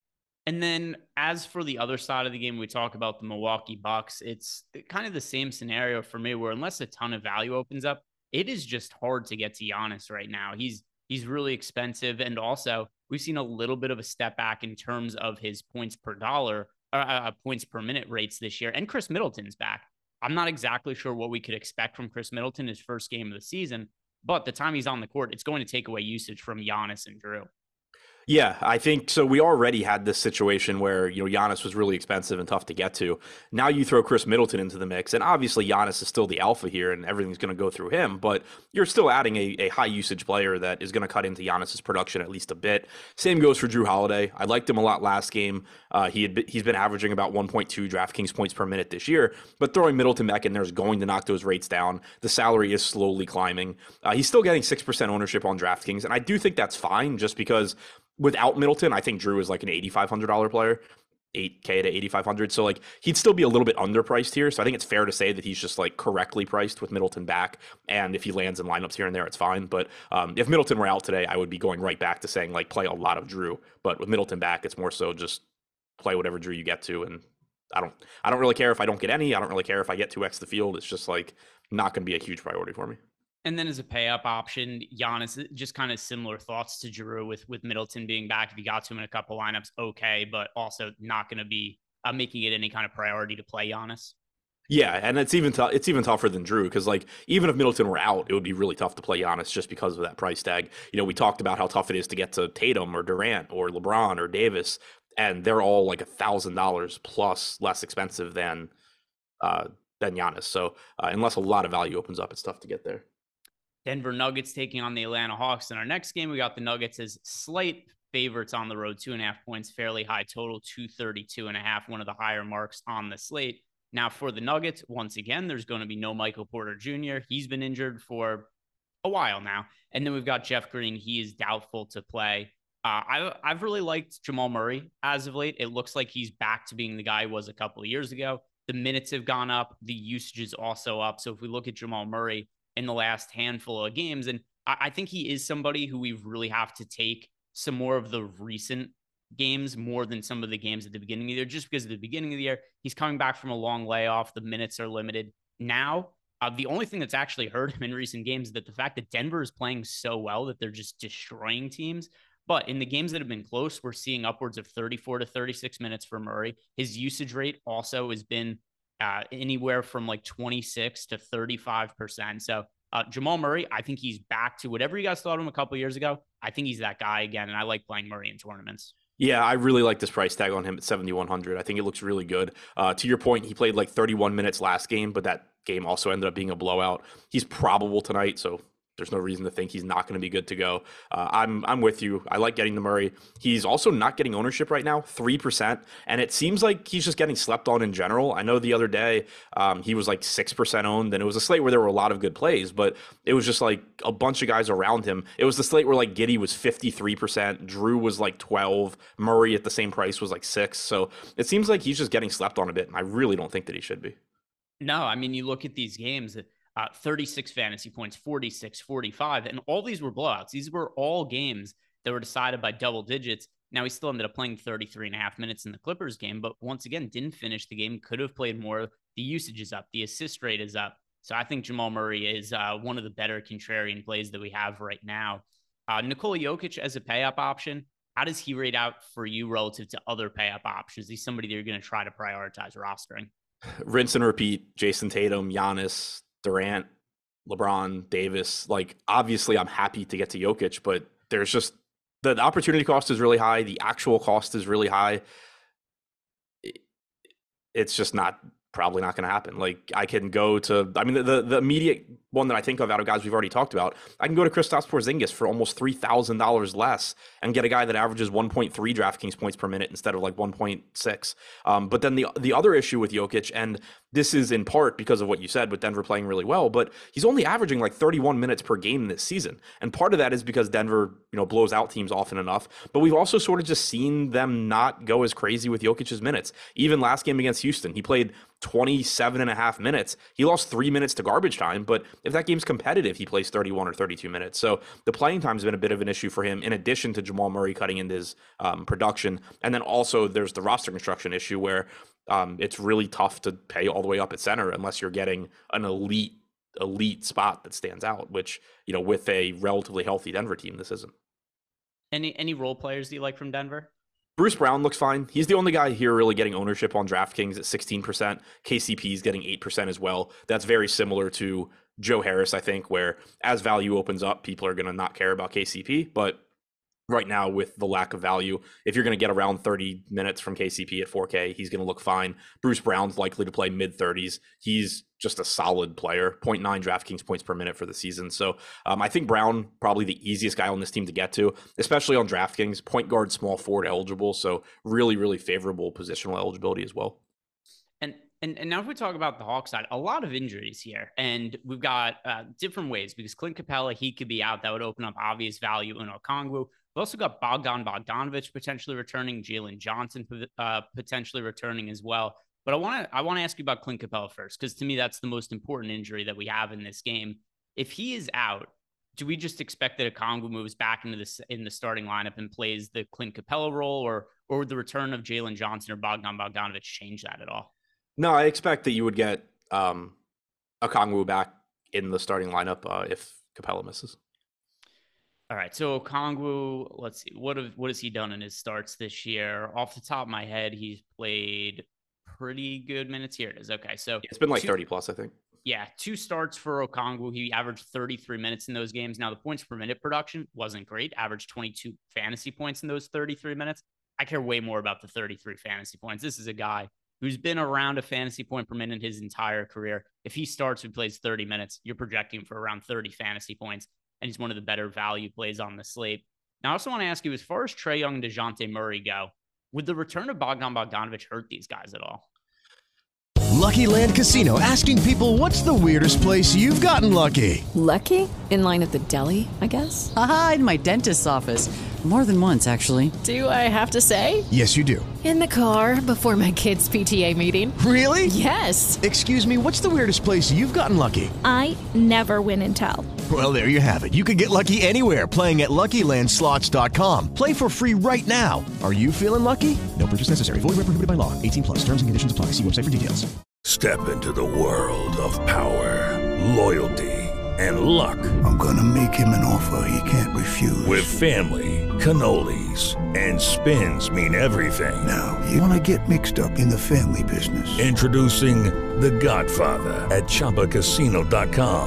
And then as for the other side of the game, we talk about the Milwaukee Bucks. It's kind of the same scenario for me where unless a ton of value opens up, it is just hard to get to Giannis right now. He's he's really expensive. And also we've seen a little bit of a step back in terms of his points per dollar, uh, points per minute rates this year. And Chris Middleton's back. I'm not exactly sure what we could expect from Chris Middleton his first game of the season, but the time he's on the court, it's going to take away usage from Giannis and Drew. Yeah, I think so. We already had this situation where, you know, Giannis was really expensive and tough to get to. Now you throw Chris Middleton into the mix, and obviously Giannis is still the alpha here and everything's going to go through him, but you're still adding a, a high usage player that is going to cut into Giannis's production at least a bit. Same goes for Drew Holiday. I liked him a lot last game. Uh, he had been, he's been averaging about one point two DraftKings points per minute this year, but throwing Middleton back in there is going to knock those rates down. The salary is slowly climbing. Uh, he's still getting six percent ownership on DraftKings, and I do think that's fine just because without Middleton, I think Drew is like an eighty-five hundred dollars player, eight K to eighty-five hundred. So like he'd still be a little bit underpriced here. So I think it's fair to say that he's just like correctly priced with Middleton back. And if he lands in lineups here and there, it's fine. But um, if Middleton were out today, I would be going right back to saying like play a lot of Drew. But with Middleton back, it's more so just play whatever Drew you get to. And I don't, I don't really care if I don't get any. I don't really care if I get two X the field. It's just like not going to be a huge priority for me. And then as a pay up option, Giannis, just kind of similar thoughts to Drew with, with Middleton being back. If you got to him in a couple lineups, okay, but also not going to be uh, making it any kind of priority to play Giannis. Yeah, and it's even t- it's even tougher than Drew because like even if Middleton were out, it would be really tough to play Giannis just because of that price tag. You know, we talked about how tough it is to get to Tatum or Durant or LeBron or Davis, and they're all like a thousand dollars plus less expensive than uh, than Giannis. So uh, unless a lot of value opens up, it's tough to get there. Denver Nuggets taking on the Atlanta Hawks. In our next game, we got the Nuggets as slight favorites on the road, two and a half points, fairly high total, two thirty-two and a half, one of the higher marks on the slate. Now for the Nuggets, once again, there's going to be no Michael Porter Junior He's been injured for a while now. And then we've got Jeff Green. He is doubtful to play. Uh, I, I've really liked Jamal Murray as of late. It looks like he's back to being the guy he was a couple of years ago. The minutes have gone up. The usage is also up. So if we look at Jamal Murray in the last handful of games, and I, I think he is somebody who we really have to take some more of the recent games more than some of the games at the beginning of the year, just because at the beginning of the year, he's coming back from a long layoff. The minutes are limited. Now, uh, the only thing that's actually hurt him in recent games is that the fact that Denver is playing so well that they're just destroying teams. But in the games that have been close, we're seeing upwards of thirty-four to thirty-six minutes for Murray. His usage rate also has been uh, anywhere from like twenty-six to thirty-five percent. So uh, Jamal Murray, I think he's back to whatever you guys thought of him a couple of years ago. I think he's that guy again, and I like playing Murray in tournaments. Yeah, I really like this price tag on him at seventy-one hundred. I think it looks really good. Uh, to your point, he played like thirty-one minutes last game, but that game also ended up being a blowout. He's probable tonight, so there's no reason to think he's not going to be good to go. Uh, I'm I'm with you. I like getting to Murray. He's also not getting ownership right now, three percent. And it seems like he's just getting slept on in general. I know the other day um, he was like six percent owned, and it was a slate where there were a lot of good plays, but it was just like a bunch of guys around him. It was the slate where like Giddey was fifty-three percent, Drew was like twelve, Murray at the same price was like six. So it seems like he's just getting slept on a bit, and I really don't think that he should be. No, I mean, you look at these games that Uh, thirty-six fantasy points, forty-six, forty-five, and all these were blowouts. These were all games that were decided by double digits. Now, he still ended up playing thirty-three and a half minutes in the Clippers game, but once again, didn't finish the game, could have played more. The usage is up, the assist rate is up. So I think Jamal Murray is uh, one of the better contrarian plays that we have right now. Uh, Nikola Jokic as a pay-up option, how does he rate out for you relative to other pay-up options? He's somebody that you're going to try to prioritize rostering. Rinse and repeat, Jason Tatum, Giannis, Durant, LeBron, Davis. Like, obviously I'm happy to get to Jokic, but there's just the, the opportunity cost is really high. The actual cost is really high. It, it's just not probably not going to happen. Like, I can go to, I mean, the, the the immediate one that I think of out of guys we've already talked about, I can go to Kristaps Porzingis for almost three thousand dollars less and get a guy that averages one point three DraftKings points per minute instead of like one point six. Um, but then the the other issue with Jokic, and this is in part because of what you said with Denver playing really well, but he's only averaging like thirty-one minutes per game this season. And part of that is because Denver, you know, blows out teams often enough, but we've also sort of just seen them not go as crazy with Jokic's minutes. Even last game against Houston, he played twenty-seven and a half minutes. He lost three minutes to garbage time, but if that game's competitive, he plays thirty-one or thirty-two minutes. So the playing time has been a bit of an issue for him, in addition to Jamal Murray cutting into his um, production. And then also there's the roster construction issue where um, it's really tough to pay all the way up at center unless you're getting an elite, elite spot that stands out, which, you know, with a relatively healthy Denver team, this isn't. Any, any role players do you like from Denver? Bruce Brown looks fine. He's the only guy here really getting ownership on DraftKings at sixteen percent. K C P is getting eight percent as well. That's very similar to Joe Harris, I think, where as value opens up, people are going to not care about K C P. But right now, with the lack of value, if you're going to get around thirty minutes from K C P at four K, he's going to look fine. Bruce Brown's likely to play mid thirties. He's just a solid player, zero point nine DraftKings points per minute for the season. So um, I think Brown, probably the easiest guy on this team to get to, especially on DraftKings, point guard, small forward eligible. So really, really favorable positional eligibility as well. And And, and now if we talk about the Hawks side, a lot of injuries here. And we've got uh, different ways because Clint Capella, he could be out. That would open up obvious value in Okongwu. We've also got Bogdan Bogdanovic potentially returning, Jalen Johnson uh, potentially returning as well. But I want to I want to ask you about Clint Capella first, because to me, that's the most important injury that we have in this game. If he is out, do we just expect that Okongwu moves back into the, in the starting lineup and plays the Clint Capella role, or, or would the return of Jalen Johnson or Bogdan Bogdanovic change that at all? No, I expect that you would get um, Okongwu back in the starting lineup uh, if Capella misses. All right, so Okongwu, let's see, what have, what has he done in his starts this year? Off the top of my head, he's played pretty good minutes. Here it is. Okay, so it's been like two, thirty plus, I think. Yeah, two starts for Okongwu. He averaged thirty-three minutes in those games. Now, the points per minute production wasn't great. Averaged twenty-two fantasy points in those thirty-three minutes. I care way more about the thirty-three fantasy points. This is a guy who's been around a fantasy point per minute his entire career. If he starts and plays thirty minutes, you're projecting for around thirty fantasy points, and he's one of the better value plays on the slate. Now, I also want to ask you, as far as Trae Young and DeJounte Murray go, would the return of Bogdan Bogdanovic hurt these guys at all? Lucky Land Casino, asking people, what's the weirdest place you've gotten lucky? Lucky? In line at the deli, I guess? Aha, in my dentist's office. More than once, actually. Do I have to say? Yes, you do. In the car before my kids' P T A meeting. Really? Yes. Excuse me, what's the weirdest place you've gotten lucky? I never win and tell. Well, there you have it. You can get lucky anywhere, playing at Lucky Land Slots dot com. Play for free right now. Are you feeling lucky? No purchase necessary. Void where prohibited by law. eighteen plus. Terms and conditions apply. See website for details. Step into the world of power, loyalty, and luck. I'm gonna make him an offer he can't refuse. With family, cannolis, and spins mean everything. Now, you wanna get mixed up in the family business. Introducing The Godfather at Chumba Casino dot com.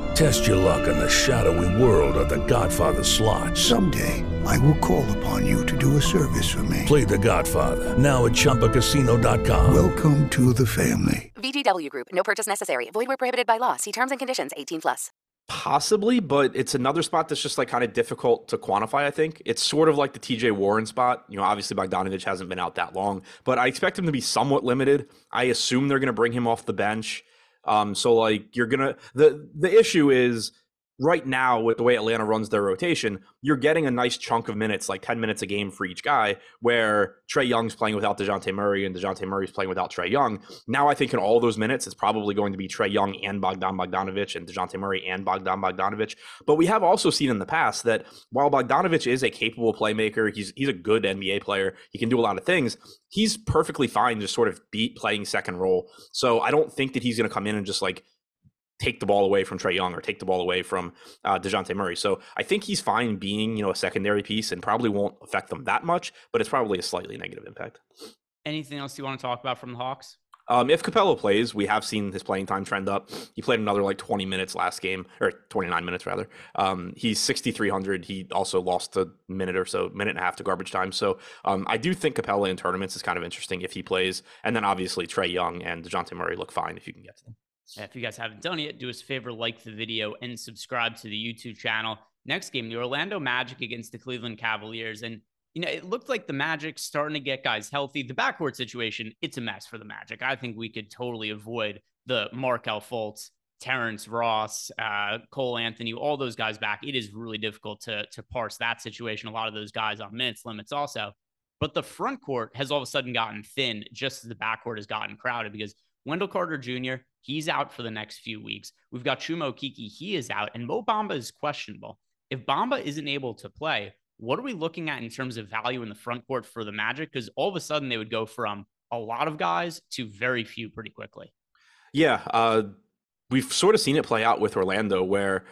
Test your luck in the shadowy world of The Godfather slot. Someday, I will call upon you to do a service for me. Play The Godfather, now at Chumba Casino dot com. Welcome to the family. V G W Group. No purchase necessary. Void where prohibited by law. See terms and conditions. eighteen plus. Possibly, but it's another spot that's just like kind of difficult to quantify, I think. It's sort of like the T J Warren spot. You know, obviously Bogdanovich hasn't been out that long, but I expect him to be somewhat limited. I assume they're going to bring him off the bench. Um, so like you're going to, the, the issue is right now with the way Atlanta runs their rotation, you're getting a nice chunk of minutes, like ten minutes a game for each guy, where Trae Young's playing without DeJounte Murray and DeJounte Murray's playing without Trae Young. Now I think in all those minutes, it's probably going to be Trae Young and Bogdan Bogdanovich and DeJounte Murray and Bogdan Bogdanovich. But we have also seen in the past that while Bogdanovich is a capable playmaker, he's he's a good N B A player, he can do a lot of things, he's perfectly fine just sort of beat playing second role. So I don't think that he's going to come in and just like take the ball away from Trae Young or take the ball away from uh, DeJounte Murray. So I think he's fine being, you know, a secondary piece and probably won't affect them that much, but it's probably a slightly negative impact. Anything else you want to talk about from the Hawks? Um, if Capello plays, we have seen his playing time trend up. He played another like twenty minutes last game, or twenty-nine minutes rather. Um, he's sixty-three hundred. He also lost a minute or so, minute and a half to garbage time. So um, I do think Capella in tournaments is kind of interesting if he plays. And then obviously Trae Young and DeJounte Murray look fine if you can get to them. If you guys haven't done it yet, do us a favor, like the video and subscribe to the YouTube channel. Next game, the Orlando Magic against the Cleveland Cavaliers. And, you know, it looked like the Magic starting to get guys healthy. The backcourt situation, it's a mess for the Magic. I think we could totally avoid the Markelle Fultz, Terrence Ross, uh, Cole Anthony, all those guys back. It is really difficult to, to parse that situation. A lot of those guys on minutes limits also. But the front court has all of a sudden gotten thin just as the backcourt has gotten crowded because Wendell Carter Junior, he's out for the next few weeks. We've got Chuma Okeke, he is out, and Mo Bamba is questionable. If Bamba isn't able to play, what are we looking at in terms of value in the front court for the Magic? Because all of a sudden they would go from a lot of guys to very few pretty quickly. Yeah, uh, we've sort of seen it play out with Orlando, where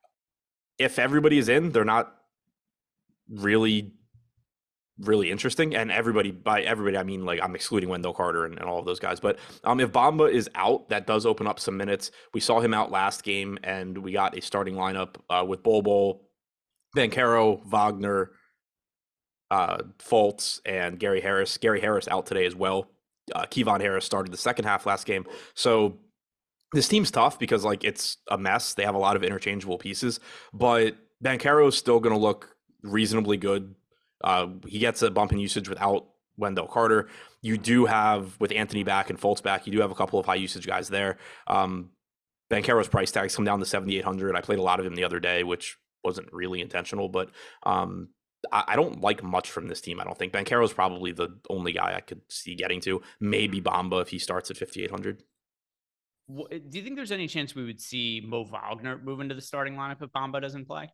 if everybody is in, they're not really really interesting. And everybody, by everybody, I mean, like, I'm excluding Wendell Carter and, and all of those guys. But um, if Bamba is out, that does open up some minutes. We saw him out last game, and we got a starting lineup uh, with Bol Bol, Banchero, Wagner, uh, Fultz, and Gary Harris. Gary Harris out today as well. Uh, Kevon Harris started the second half last game. So this team's tough because, like, it's a mess. They have a lot of interchangeable pieces. But Banchero is still going to look reasonably good. Uh, he gets a bump in usage without Wendell Carter. You do have, with Anthony back and Fultz back, you do have a couple of high usage guys there. Um, Banchero's price tags come down to seventy-eight hundred. I played a lot of him the other day, which wasn't really intentional, but um, I, I don't like much from this team. I don't think Banchero's probably the only guy I could see getting to. Maybe Bamba if he starts at fifty-eight hundred. Do you think there's any chance we would see Mo Wagner move into the starting lineup if Bamba doesn't play?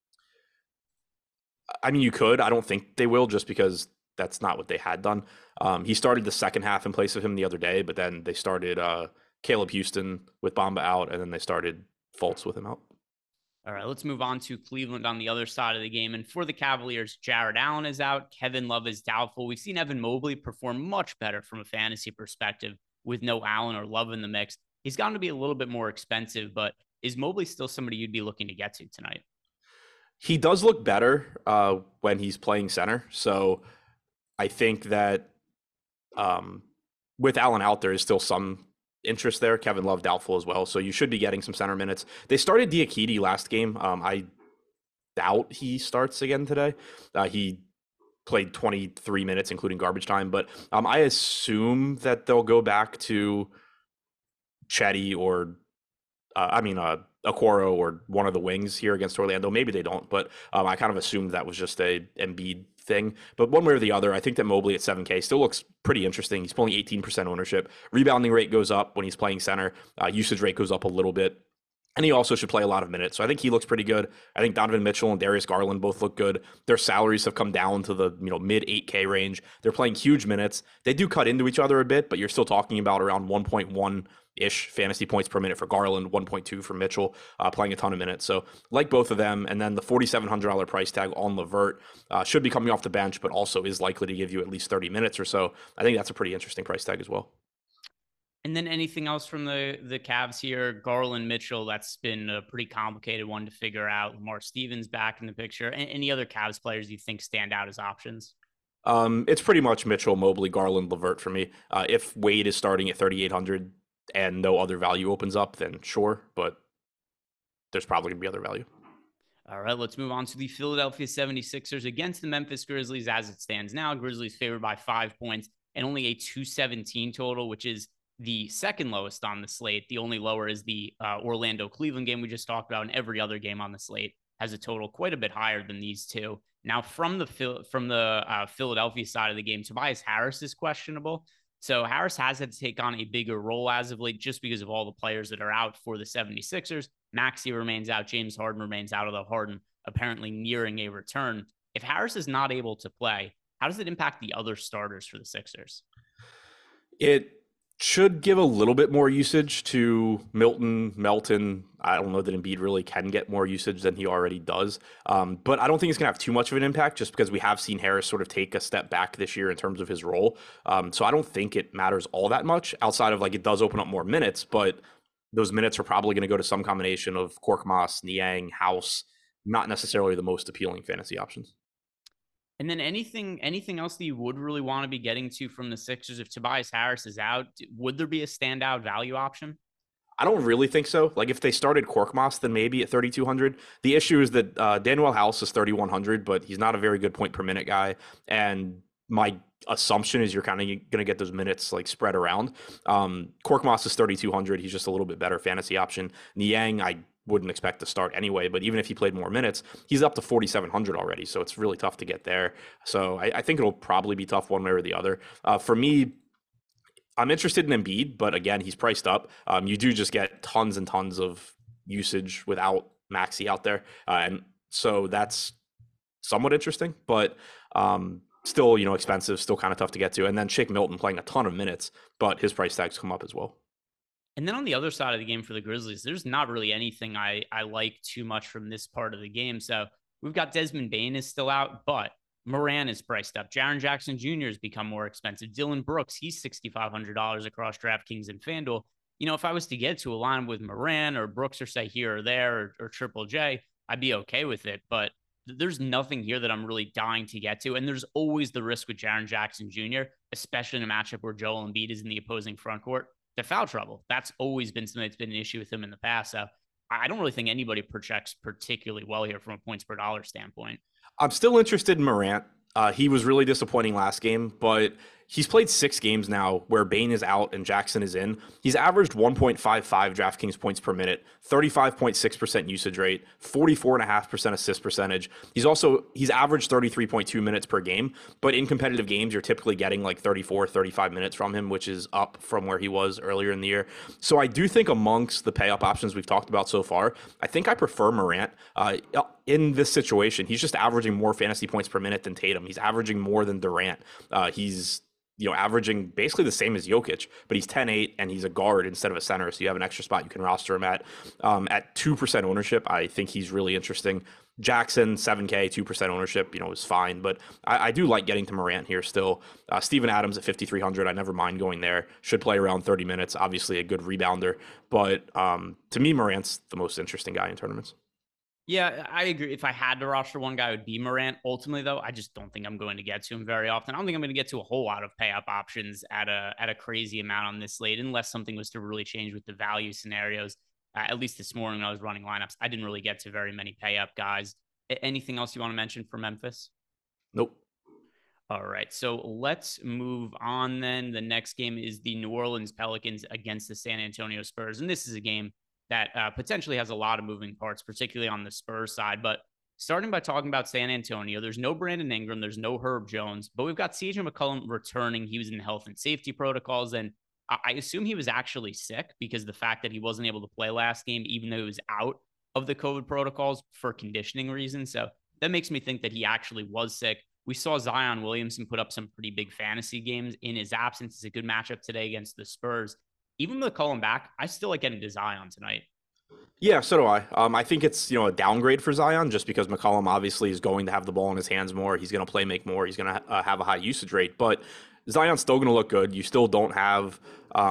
I mean, you could. I don't think they will, just because that's not what they had done. Um, he started the second half in place of him the other day, but then they started uh, Caleb Houston with Bamba out, and then they started Fultz with him out. All right, let's move on to Cleveland on the other side of the game. And for the Cavaliers, Jared Allen is out. Kevin Love is doubtful. We've seen Evan Mobley perform much better from a fantasy perspective with no Allen or Love in the mix. He's gotten to be a little bit more expensive, but is Mobley still somebody you'd be looking to get to tonight? He does look better uh, when he's playing center. So I think that um, with Allen out, there is still some interest there. Kevin Love doubtful as well. So you should be getting some center minutes. They started Diakite last game. Um, I doubt he starts again today. Uh, he played twenty-three minutes, including garbage time. But um, I assume that they'll go back to Chetty or, uh, I mean, uh, Okoro or one of the wings here against Orlando. Maybe they don't, but um, I kind of assumed that was just a Embiid thing. But one way or the other, I think that Mobley at seven K still looks pretty interesting. He's pulling eighteen percent ownership. Rebounding rate goes up when he's playing center. Uh, usage rate goes up a little bit. And he also should play a lot of minutes. So I think he looks pretty good. I think Donovan Mitchell and Darius Garland both look good. Their salaries have come down to the, you know, mid eight K range. They're playing huge minutes. They do cut into each other a bit, but you're still talking about around one point one ish fantasy points per minute for Garland, one point two for Mitchell, uh, playing a ton of minutes. So like both of them. And then the forty-seven hundred dollars price tag on LeVert uh, should be coming off the bench, but also is likely to give you at least thirty minutes or so. I think that's a pretty interesting price tag as well. And then anything else from the the Cavs here? Garland, Mitchell, that's been a pretty complicated one to figure out. Lamar Stevens back in the picture. And any other Cavs players you think stand out as options? Um, it's pretty much Mitchell, Mobley, Garland, LeVert for me. Uh, if Wade is starting at thirty-eight hundred and no other value opens up, then sure, but there's probably going to be other value. All right, let's move on to the Philadelphia seventy-sixers against the Memphis Grizzlies as it stands now. Grizzlies favored by five points and only a two seventeen total, which is the second lowest on the slate. The only lower is the uh, Orlando-Cleveland game we just talked about, and every other game on the slate has a total quite a bit higher than these two. Now, from the from the uh, Philadelphia side of the game, Tobias Harris is questionable. So Harris has had to take on a bigger role as of late just because of all the players that are out for the seventy-sixers. Maxey remains out. James Harden remains out, although Harden apparently nearing a return. If Harris is not able to play, how does it impact the other starters for the Sixers? It should give a little bit more usage to Milton, Melton. I don't know that Embiid really can get more usage than he already does. Um, but I don't think it's going to have too much of an impact just because we have seen Harris sort of take a step back this year in terms of his role. Um, so I don't think it matters all that much outside of like it does open up more minutes, but those minutes are probably going to go to some combination of Korkmaz, Niang, House, not necessarily the most appealing fantasy options. And then anything anything else that you would really want to be getting to from the Sixers if Tobias Harris is out? Would there be a standout value option? I don't really think so. Like if they started Korkmaz, then maybe at thirty-two hundred. The issue is that uh, Danuel House is thirty-one hundred, but he's not a very good point per minute guy. And my assumption is you're kind of going to get those minutes like spread around. Um, Korkmaz is thirty-two hundred. He's just a little bit better fantasy option. Niang, I wouldn't expect to start anyway, but even if he played more minutes, he's up to forty-seven hundred already. So it's really tough to get there. So I, I think it'll probably be tough one way or the other. Uh, for me, I'm interested in Embiid, but again, he's priced up. Um, you do just get tons and tons of usage without Maxey out there. Uh, and so that's somewhat interesting, but um, still, you know, expensive, still kind of tough to get to. And then Shake Milton playing a ton of minutes, but his price tags come up as well. And then on the other side of the game for the Grizzlies, there's not really anything I, I like too much from this part of the game. So we've got Desmond Bane is still out, but Moran is priced up. Jaren Jackson Junior has become more expensive. Dylan Brooks, he's six thousand five hundred dollars across DraftKings and FanDuel. You know, if I was to get to a line with Moran or Brooks or say here or there or, or Triple J, I'd be okay with it. But there's nothing here that I'm really dying to get to. And there's always the risk with Jaren Jackson Junior, especially in a matchup where Joel Embiid is in the opposing front court, to foul trouble. That's always been something that's been an issue with him in the past. So I don't really think anybody projects particularly well here from a points per dollar standpoint. I'm still interested in Morant. Uh, he was really disappointing last game, but he's played six games now where Bane is out and Jackson is in. He's averaged one point five five DraftKings points per minute, thirty-five point six percent usage rate, forty-four point five percent assist percentage. He's also, he's averaged thirty-three point two minutes per game, but in competitive games, you're typically getting like thirty-four, thirty-five minutes from him, which is up from where he was earlier in the year. So I do think amongst the pay up options we've talked about so far, I think I prefer Morant. Uh, in this situation, he's just averaging more fantasy points per minute than Tatum. He's averaging more than Durant. Uh, he's you know, averaging basically the same as Jokic, but he's ten eight and he's a guard instead of a center. So you have an extra spot you can roster him at. Um, at two percent ownership, I think he's really interesting. Jackson, seven K, two percent ownership, you know, is fine. But I, I do like getting to Morant here still. Uh, Steven Adams at fifty-three hundred, I never mind going there. Should play around thirty minutes. Obviously a good rebounder. But um, to me, Morant's the most interesting guy in tournaments. Yeah, I agree. If I had to roster one guy, it would be Morant. Ultimately, though, I just don't think I'm going to get to him very often. I don't think I'm going to get to a whole lot of pay up options at a at a crazy amount on this slate, unless something was to really change with the value scenarios. Uh, at least this morning when I was running lineups, I didn't really get to very many pay up guys. A- anything else you want to mention for Memphis? Nope. All right, so let's move on then. The next game is the New Orleans Pelicans against the San Antonio Spurs, and this is a game that uh, potentially has a lot of moving parts, particularly on the Spurs side. But starting by talking about San Antonio, there's no Brandon Ingram, there's no Herb Jones, but we've got C J McCollum returning. He was in health and safety protocols, and I assume he was actually sick because the fact that he wasn't able to play last game, even though he was out of the COVID protocols for conditioning reasons. So that makes me think that he actually was sick. We saw Zion Williamson put up some pretty big fantasy games in his absence. It's a good matchup today against the Spurs. Even with McCollum back, I still like getting to Zion tonight. Yeah, so do I. Um, I think it's, you know, a downgrade for Zion just because McCollum obviously is going to have the ball in his hands more. He's going to play make more. He's going to uh, have a high usage rate. But Zion's still going to look good. You still don't have, um,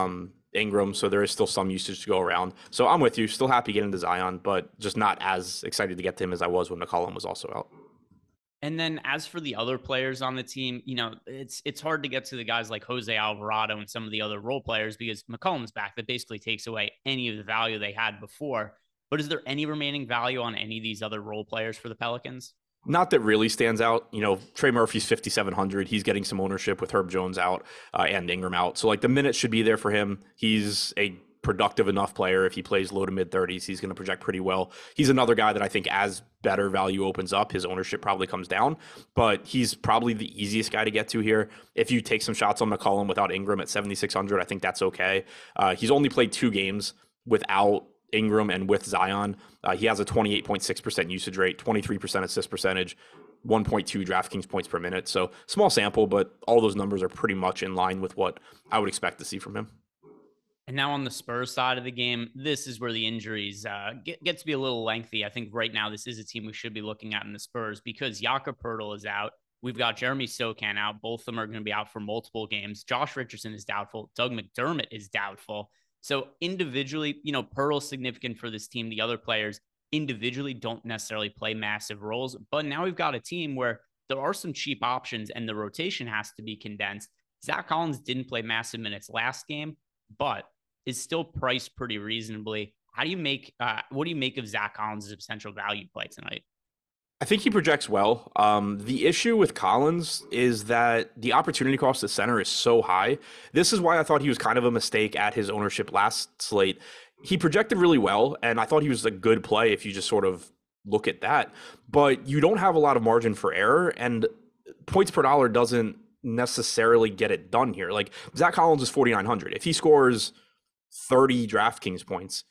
Ingram, so there is still some usage to go around. So I'm with you. Still happy getting to Zion, but just not as excited to get to him as I was when McCollum was also out. And then as for the other players on the team, you know, it's it's hard to get to the guys like Jose Alvarado and some of the other role players because McCollum's back. That basically takes away any of the value they had before. But is there any remaining value on any of these other role players for the Pelicans? Not that really stands out. You know, Trey Murphy's fifty-seven hundred. He's getting some ownership with Herb Jones out uh, and Ingram out. So, like, the minutes should be there for him. He's a productive enough player. If he plays low to mid thirties, he's going to project pretty well. He's another guy that I think as better value opens up, his ownership probably comes down. But he's probably the easiest guy to get to here. If you take some shots on McCollum without Ingram at seventy-six hundred, I think that's okay. Uh, he's only played two games without Ingram and with Zion. Uh, he has a twenty-eight point six percent usage rate, twenty-three percent assist percentage, one point two DraftKings points per minute. So small sample, but all those numbers are pretty much in line with what I would expect to see from him. And now on the Spurs side of the game, this is where the injuries uh, get, get to be a little lengthy. I think right now this is a team we should be looking at in the Spurs because Jakob Poeltl is out. We've got Jeremy Sochan out. Both of them are going to be out for multiple games. Josh Richardson is doubtful. Doug McDermott is doubtful. So individually, you know, Poeltl's significant for this team. The other players individually don't necessarily play massive roles. But now we've got a team where there are some cheap options and the rotation has to be condensed. Zach Collins didn't play massive minutes last game, but is still priced pretty reasonably. How do you make, uh, what do you make of Zach Collins as a potential value play tonight? I think he projects well. Um, the issue with Collins is that the opportunity cost at center is so high. This is why I thought he was kind of a mistake at his ownership last slate. He projected really well, and I thought he was a good play if you just sort of look at that. But you don't have a lot of margin for error, and points per dollar doesn't necessarily get it done here. Like, Zach Collins is forty-nine hundred. If he scores thirty DraftKings points,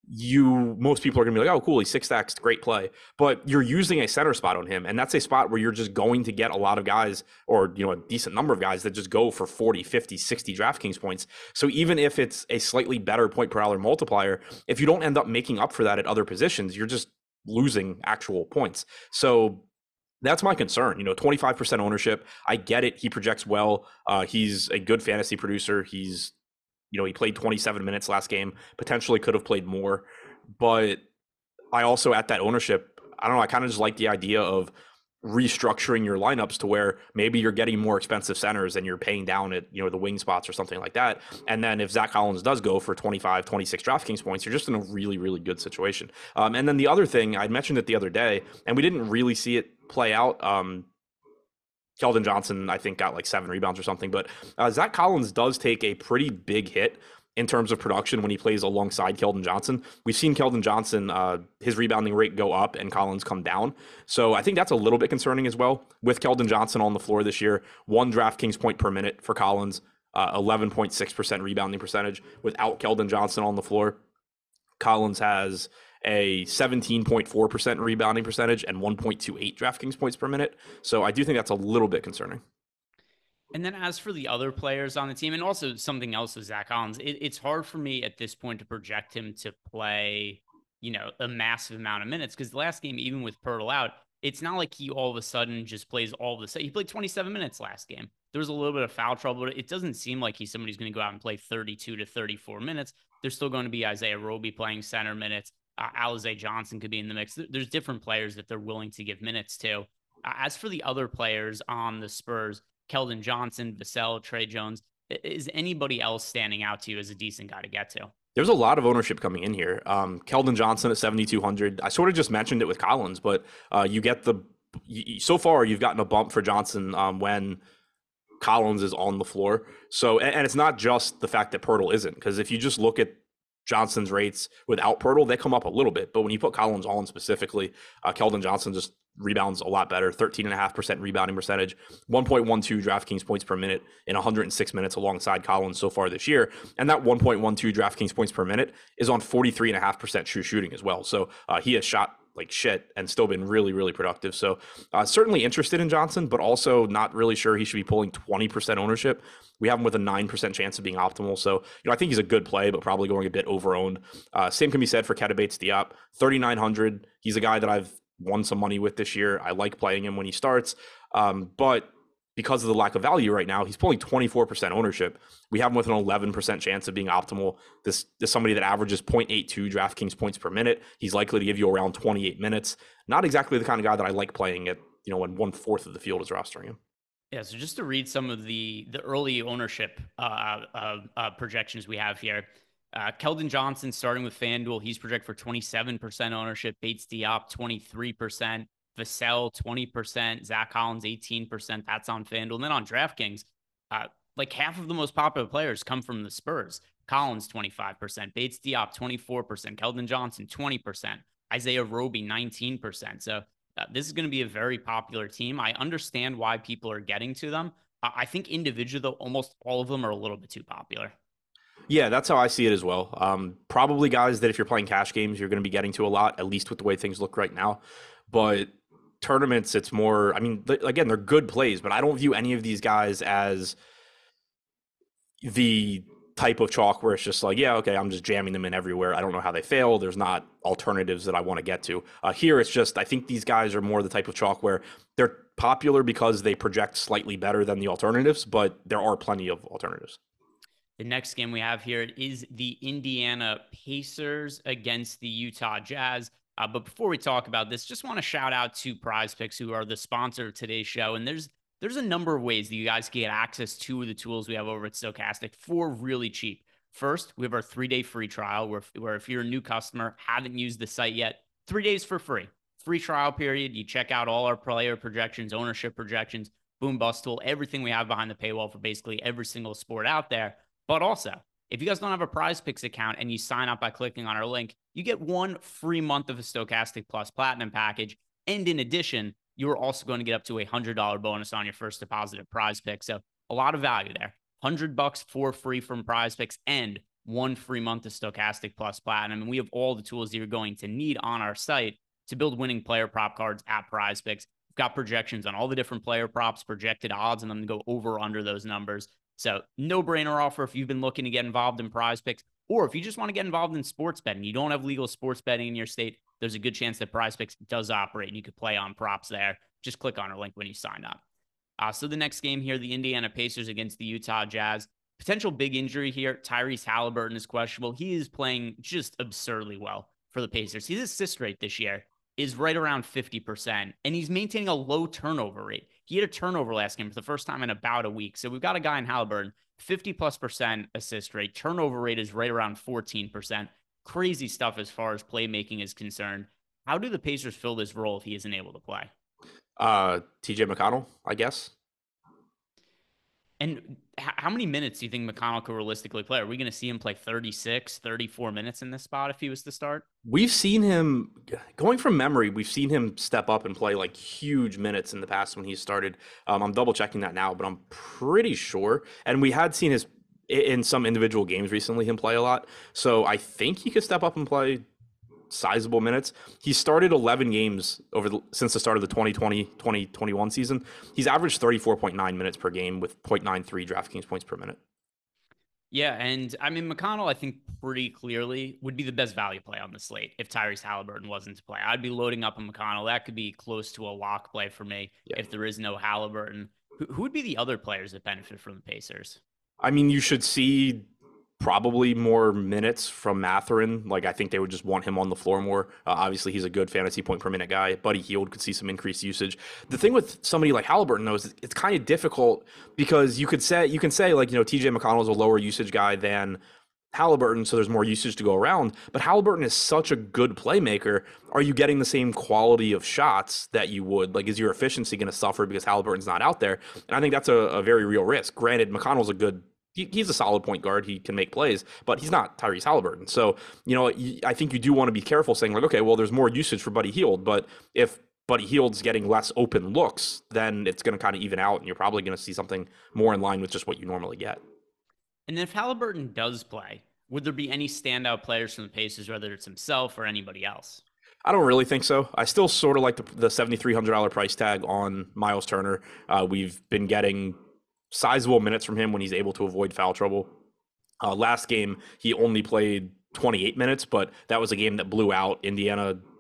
you most people are gonna be like, oh, cool, he's six stacks, great play. But you're using a center spot on him, and that's a spot where you're just going to get a lot of guys, or you know, a decent number of guys that just go for forty, fifty, sixty DraftKings points. So even if it's a slightly better point per dollar multiplier, if you don't end up making up for that at other positions, you're just losing actual points. So that's my concern. You know, twenty-five percent ownership. I get it. He projects well. Uh, he's a good fantasy producer. He's You know, he played twenty-seven minutes last game, potentially could have played more. But I also, at that ownership, I don't know, I kind of just like the idea of restructuring your lineups to where maybe you're getting more expensive centers and you're paying down at, you know, the wing spots or something like that. And then if Zach Collins does go for twenty-five, twenty-six DraftKings points, you're just in a really, really good situation. Um, and then the other thing, I mentioned it the other day, and we didn't really see it play out. Um, Keldon Johnson, I think, got like seven rebounds or something. But uh, Zach Collins does take a pretty big hit in terms of production when he plays alongside Keldon Johnson. We've seen Keldon Johnson, uh, his rebounding rate go up and Collins come down. So I think that's a little bit concerning as well. With Keldon Johnson on the floor this year, one DraftKings point per minute for Collins, uh, eleven point six percent rebounding percentage. Without Keldon Johnson on the floor, Collins has a seventeen point four percent rebounding percentage and one point two eight DraftKings points per minute. So I do think that's a little bit concerning. And then as for the other players on the team, and also something else with Zach Collins, it, it's hard for me at this point to project him to play, you know, a massive amount of minutes, because the last game, even with Poeltl out, it's not like he all of a sudden just plays all of the, he played twenty-seven minutes last game. There was a little bit of foul trouble, but it doesn't seem like he's somebody who's going to go out and play thirty-two to thirty-four minutes. There's still going to be Isaiah Roby playing center minutes. Uh, Alize Johnson could be in the mix. There's different players that they're willing to give minutes to. Uh, as for the other players on the Spurs, Keldon Johnson, Vassell, Trey Jones, is anybody else standing out to you as a decent guy to get to? There's a lot of ownership coming in here. Um, Keldon Johnson at seventy-two hundred. I sort of just mentioned it with Collins, but uh, you get the you, so far you've gotten a bump for Johnson um, when Collins is on the floor. So, and, and it's not just the fact that Poeltl isn't, because if you just look at Johnson's rates without Poeltl, they come up a little bit. But when you put Collins on specifically, uh, Keldon Johnson just rebounds a lot better, thirteen point five percent rebounding percentage, one point one two DraftKings points per minute in one hundred six minutes alongside Collins so far this year. And that one point one two DraftKings points per minute is on forty-three point five percent true shooting as well. So uh, he has shot like shit and still been really, really productive. So uh, certainly interested in Johnson, but also not really sure he should be pulling twenty percent ownership. We have him with a nine percent chance of being optimal. So, you know, I think he's a good play, but probably going a bit over-owned. Uh, same can be said for Keita Bates-Diop, thirty-nine hundred. He's a guy that I've won some money with this year. I like playing him when he starts. Um, but because of the lack of value right now, he's pulling twenty-four percent ownership. We have him with an eleven percent chance of being optimal. This is somebody that averages zero point eight two DraftKings points per minute. He's likely to give you around twenty-eight minutes. Not exactly the kind of guy that I like playing at, you know, when one fourth of the field is rostering him. Yeah, so just to read some of the the early ownership uh, uh, uh, projections we have here. Uh, Keldon Johnson starting with FanDuel, he's projected for twenty-seven percent ownership. Bates Diop, twenty-three percent. Vassell, twenty percent. Zach Collins, eighteen percent. That's on FanDuel. And then on DraftKings, uh, like half of the most popular players come from the Spurs. Collins, twenty-five percent. Bates Diop, twenty-four percent. Keldon Johnson, twenty percent. Isaiah Roby, nineteen percent. So uh, this is going to be a very popular team. I understand why people are getting to them. Uh, I think individually, though, almost all of them are a little bit too popular. Yeah, that's how I see it as well. Um, probably guys that if you're playing cash games, you're going to be getting to a lot, at least with the way things look right now. But tournaments, it's more, I mean, th- again, they're good plays, but I don't view any of these guys as the type of chalk where it's just like, yeah, okay, I'm just jamming them in everywhere. I don't know how they fail. There's not alternatives that I want to get to. Uh, here, it's just, I think these guys are more the type of chalk where they're popular because they project slightly better than the alternatives, but there are plenty of alternatives. The next game we have here is the Indiana Pacers against the Utah Jazz. Uh, but before we talk about this, just want to shout out to Prize Picks, who are the sponsor of today's show. And there's there's a number of ways that you guys can get access to the tools we have over at Stokastic for really cheap. First, we have our three-day free trial where, where if you're a new customer, haven't used the site yet, three days for free. Free trial period. You check out all our player projections, ownership projections, Boom Bust Tool, everything we have behind the paywall for basically every single sport out there. But also, if you guys don't have a Prize Picks account and you sign up by clicking on our link, you get one free month of a Stokastic Plus Platinum package. And in addition, you are also going to get up to a one hundred dollars bonus on your first deposit at Prize Picks. So a lot of value there. one hundred bucks for free from Prize Picks and one free month of Stokastic Plus Platinum. And we have all the tools that you're going to need on our site to build winning player prop cards at Prize Picks. We've got projections on all the different player props, projected odds, and them to go over or under those numbers. So no-brainer offer if you've been looking to get involved in Prize Picks, or if you just want to get involved in sports betting, you don't have legal sports betting in your state, there's a good chance that Prize Picks does operate and you could play on props there. Just click on our link when you sign up. Uh, so the next game here, the Indiana Pacers against the Utah Jazz. Potential big injury here. Tyrese Halliburton is questionable. He is playing just absurdly well for the Pacers. His assist rate this year is right around fifty percent, and he's maintaining a low turnover rate. He had a turnover last game for the first time in about a week. So we've got a guy in Halliburton, fifty plus percent assist rate. Turnover rate is right around fourteen percent. Crazy stuff as far as playmaking is concerned. How do the Pacers fill this role if he isn't able to play? Uh, T J McConnell, I guess. And h- how many minutes do you think McConnell could realistically play? Are we going to see him play thirty-six, thirty-four minutes in this spot if he was to start? We've seen him, going from memory, we've seen him step up and play like huge minutes in the past when he started. Um, I'm double checking that now, but I'm pretty sure. And we had seen his, in some individual games recently, him play a lot. So I think he could step up and play sizable minutes. He started eleven games over the, since the start of the twenty twenty twenty twenty-one season. He's averaged thirty-four point nine minutes per game with zero point nine three DraftKings points per minute. Yeah, and I mean, McConnell, I think pretty clearly would be the best value play on the slate if Tyrese Halliburton wasn't to play. I'd be loading up a McConnell. That could be close to a lock play for me yeah. if there is no Halliburton. Who, who would be the other players that benefit from the Pacers? I mean, you should see probably more minutes from Mathurin. Like, I think they would just want him on the floor more. Uh, obviously, he's a good fantasy point per minute guy. Buddy Hield could see some increased usage. The thing with somebody like Halliburton, though, is it's kind of difficult because you could say, you can say, like, you know, T J McConnell is a lower usage guy than Halliburton, so there's more usage to go around. But Halliburton is such a good playmaker. Are you getting the same quality of shots that you would? Like, is your efficiency going to suffer because Halliburton's not out there? And I think that's a, a very real risk. Granted, McConnell's a good He's a solid point guard. He can make plays, but he's not Tyrese Halliburton. So, you know, I think you do want to be careful saying like, okay, well, there's more usage for Buddy Hield, but if Buddy Hield's getting less open looks, then it's going to kind of even out, and you're probably going to see something more in line with just what you normally get. And if Halliburton does play, would there be any standout players from the Pacers, whether it's himself or anybody else? I don't really think so. I still sort of like the, the seven thousand three hundred dollars price tag on Miles Turner. Uh, we've been getting sizable minutes from him when he's able to avoid foul trouble. Uh, last game, he only played twenty-eight minutes, but that was a game that blew out Indiana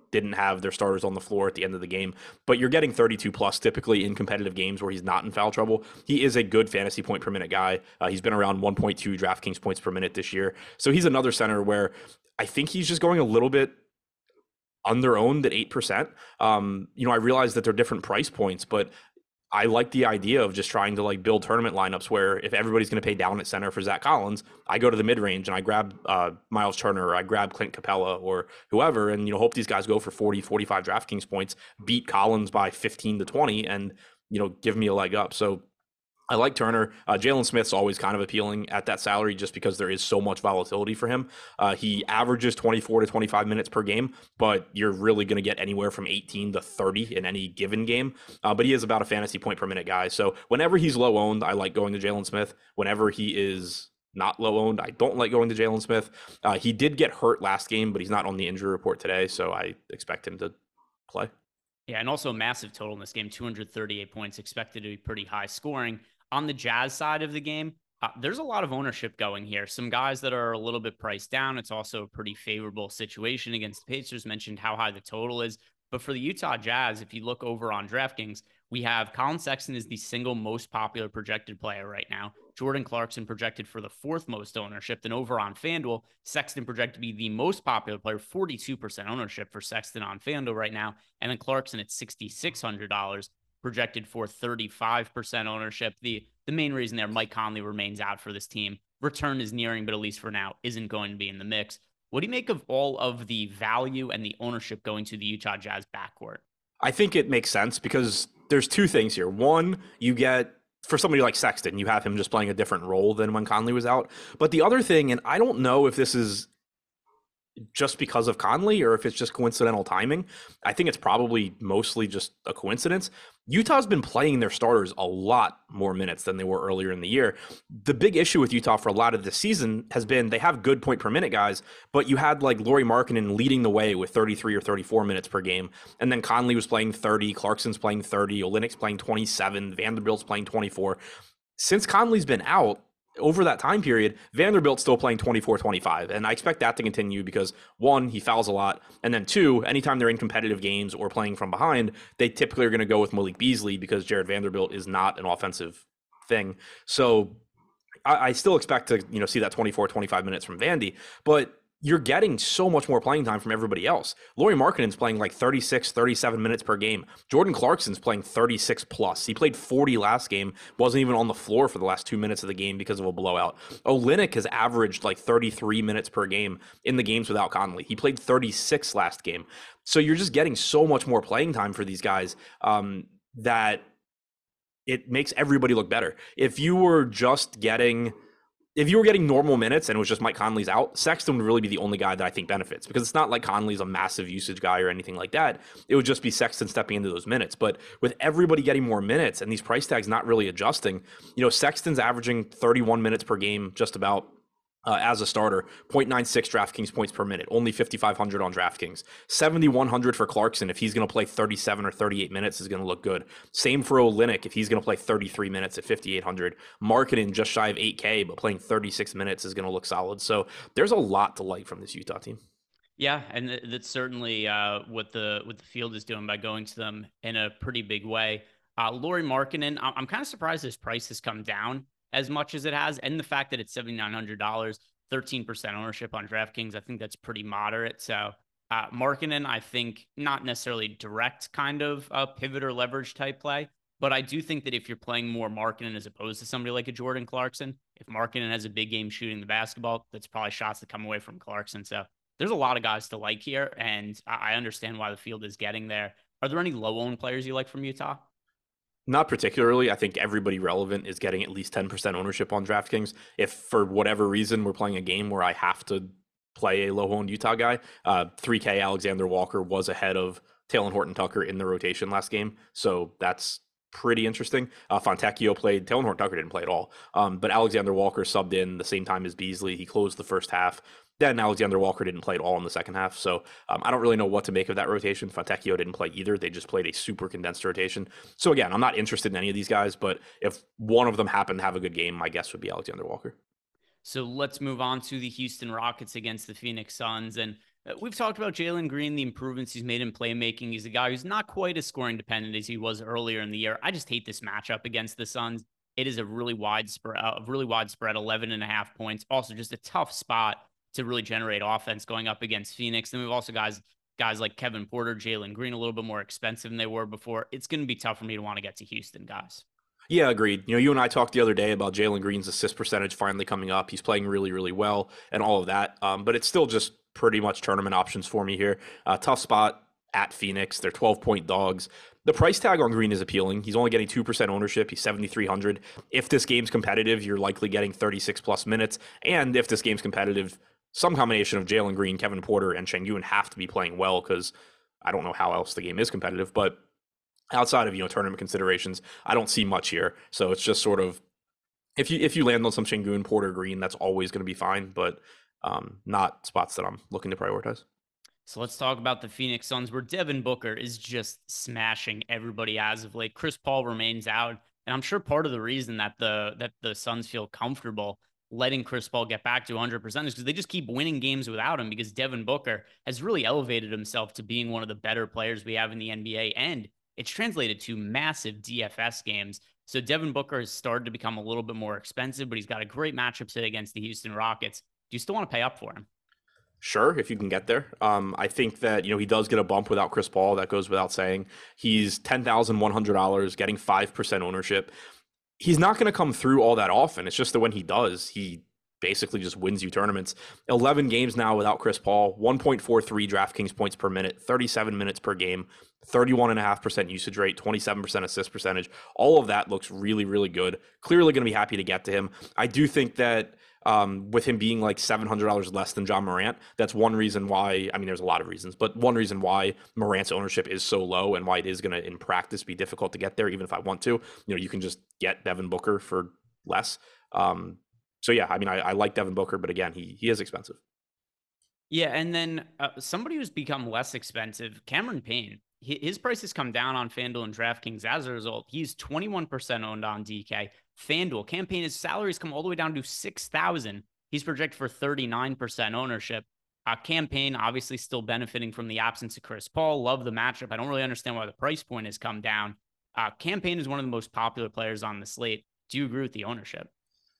didn't have their starters on the floor at the end of the game, but you're getting thirty-two plus typically in competitive games where he's not in foul trouble. He is a good fantasy point per minute guy. Uh, he's been around one point two DraftKings points per minute this year. So he's another center where I think he's just going a little bit under-owned at eight percent. Um, you know, I realize that they're different price points, but I like the idea of just trying to like build tournament lineups where if everybody's going to pay down at center for Zach Collins, I go to the mid range and I grab uh, Miles Turner, or I grab Clint Capella or whoever, and, you know, hope these guys go for forty, forty-five DraftKings points, beat Collins by fifteen to twenty, and, you know, give me a leg up. So I like Turner. Uh, Jalen Smith's always kind of appealing at that salary just because there is so much volatility for him. Uh, he averages twenty-four to twenty-five minutes per game, but you're really going to get anywhere from eighteen to thirty in any given game. Uh, but he is about a fantasy point per minute guy. So whenever he's low owned, I like going to Jalen Smith. Whenever he is not low owned, I don't like going to Jalen Smith. Uh, he did get hurt last game, but he's not on the injury report today, so I expect him to play. Yeah, and also a massive total in this game, two hundred thirty-eight points, expected to be pretty high scoring. On the Jazz side of the game, uh, there's a lot of ownership going here. Some guys that are a little bit priced down. It's also a pretty favorable situation against the Pacers. Mentioned how high the total is. But for the Utah Jazz, if you look over on DraftKings, we have Colin Sexton is the single most popular projected player right now. Jordan Clarkson projected for the fourth most ownership. Then over on FanDuel, Sexton projected to be the most popular player, forty-two percent ownership for Sexton on FanDuel right now. And then Clarkson at six thousand six hundred dollars. Projected for thirty-five percent ownership. The the main reason there, Mike Conley remains out for this team. Return is nearing, but at least for now, isn't going to be in the mix. What do you make of all of the value and the ownership going to the Utah Jazz backcourt? I think it makes sense because there's two things here. One, you get, for somebody like Sexton, you have him just playing a different role than when Conley was out. But the other thing, and I don't know if this is just because of Conley or if it's just coincidental timing, I think it's probably mostly just a coincidence. Utah's been playing their starters a lot more minutes than they were earlier in the year. The big issue with Utah for a lot of this season has been they have good point per minute guys, but you had like Lauri Markkanen leading the way with thirty-three or thirty-four minutes per game. And then Conley was playing thirty, Clarkson's playing thirty, Olynyk's playing twenty-seven, Vanderbilt's playing twenty-four. Since Conley's been out, over that time period, Vanderbilt's still playing twenty-four twenty-five. And I expect that to continue because, one, he fouls a lot. And then two, anytime they're in competitive games or playing from behind, they typically are going to go with Malik Beasley because Jared Vanderbilt is not an offensive thing. So I, I still expect to, you know, see that twenty-four twenty-five minutes from Vandy. But you're getting so much more playing time from everybody else. Lauri Markkanen's playing like thirty-six, thirty-seven minutes per game. Jordan Clarkson's playing thirty-six plus. He played forty last game, wasn't even on the floor for the last two minutes of the game because of a blowout. Olynyk has averaged like thirty-three minutes per game in the games without Conley. He played thirty-six last game. So you're just getting so much more playing time for these guys um, that it makes everybody look better. If you were just getting... If you were getting normal minutes and it was just Mike Conley's out, Sexton would really be the only guy that I think benefits because it's not like Conley's a massive usage guy or anything like that. It would just be Sexton stepping into those minutes. But with everybody getting more minutes and these price tags not really adjusting, you know, Sexton's averaging thirty-one minutes per game just about uh, as a starter, zero point nine six DraftKings points per minute, only fifty-five hundred on DraftKings. seventy-one hundred for Clarkson if he's going to play thirty-seven or thirty-eight minutes is going to look good. Same for Olynyk if he's going to play thirty-three minutes at fifty-eight hundred. Markkanen just shy of eight K, but playing thirty-six minutes is going to look solid. So there's a lot to like from this Utah team. Yeah, and that's certainly uh, what the what the field is doing by going to them in a pretty big way. Uh, Lauri Markkanen, I'm kind of surprised his price has come down as much as it has, and the fact that it's seven thousand nine hundred dollars, thirteen percent ownership on DraftKings, I think that's pretty moderate. So uh, Markkanen, I think not necessarily direct kind of uh, pivot or leverage type play, but I do think that if you're playing more Markkanen as opposed to somebody like a Jordan Clarkson, if Markkanen has a big game shooting the basketball, that's probably shots that come away from Clarkson. So there's a lot of guys to like here, and I understand why the field is getting there. Are there any low-owned players you like from Utah? Not particularly. I think everybody relevant is getting at least ten percent ownership on DraftKings. If for whatever reason we're playing a game where I have to play a low-owned Utah guy, uh, three K Alexander Walker was ahead of Talen Horton-Tucker in the rotation last game. So that's pretty interesting. Uh, Fontecchio played. Talen Horton-Tucker didn't play at all. Um, but Alexander Walker subbed in the same time as Beasley. He closed the first half. Then Alexander Walker didn't play at all in the second half. So um, I don't really know what to make of that rotation. Fontecchio didn't play either. They just played a super condensed rotation. So again, I'm not interested in any of these guys, but if one of them happened to have a good game, my guess would be Alexander Walker. So let's move on to the Houston Rockets against the Phoenix Suns. And Uh, We've talked about Jalen Green, the improvements he's made in playmaking. He's a guy who's not quite as scoring dependent as he was earlier in the year. I just hate this matchup against the Suns. It is a really wide spread, a really wide spread, eleven and a half points. Also, just a tough spot to really generate offense going up against Phoenix. Then we've also guys, guys like Kevin Porter, Jalen Green, a little bit more expensive than they were before. It's going to be tough for me to want to get to Houston, guys. Yeah, agreed. You know, you and I talked the other day about Jalen Green's assist percentage finally coming up. He's playing really, really well and all of that. Um, but it's still just pretty much tournament options for me here. Uh, tough spot at Phoenix. They're twelve-point dogs. The price tag on Green is appealing. He's only getting two percent ownership. He's seventy-three hundred. If this game's competitive, you're likely getting thirty-six plus minutes. And if this game's competitive, some combination of Jalen Green, Kevin Porter, and Sengun have to be playing well, because I don't know how else the game is competitive. But outside of, you know, tournament considerations, I don't see much here. So it's just sort of, if you if you land on some Sengun, Porter, Green, that's always going to be fine, but um, not spots that I'm looking to prioritize. So let's talk about the Phoenix Suns, where Devin Booker is just smashing everybody as of late. Chris Paul remains out, and I'm sure part of the reason that the that the Suns feel comfortable letting Chris Paul get back to one hundred percent is because they just keep winning games without him, because Devin Booker has really elevated himself to being one of the better players we have in the N B A, and it's translated to massive D F S games. So Devin Booker has started to become a little bit more expensive, but he's got a great matchup today against the Houston Rockets. Do you still want to pay up for him? Sure, if you can get there. Um, I think that, you know, he does get a bump without Chris Paul. That goes without saying. He's ten thousand one hundred dollars, getting five percent ownership. He's not going to come through all that often. It's just that when he does, he basically just wins you tournaments. eleven games now without Chris Paul, one point four three DraftKings points per minute, thirty-seven minutes per game, thirty-one point five percent usage rate, twenty-seven percent assist percentage. All of that looks really, really good. Clearly going to be happy to get to him. I do think that um, with him being like seven hundred dollars less than John Morant, that's one reason why, I mean, there's a lot of reasons, but one reason why Morant's ownership is so low and why it is going to, in practice, be difficult to get there, even if I want to. You know, you can just get Devin Booker for less. Um, So, yeah, I mean, I, I like Devin Booker, but again, he he is expensive. Yeah, and then uh, somebody who's become less expensive, Cameron Payne. His price has come down on FanDuel and DraftKings as a result. He's twenty-one percent owned on D K. FanDuel, Cam Payne, his salary's come all the way down to six thousand dollars. He's projected for thirty-nine percent ownership. Uh, Cam Payne obviously still benefiting from the absence of Chris Paul. Love the matchup. I don't really understand why the price point has come down. Uh, Cam Payne is one of the most popular players on the slate. Do you agree with the ownership?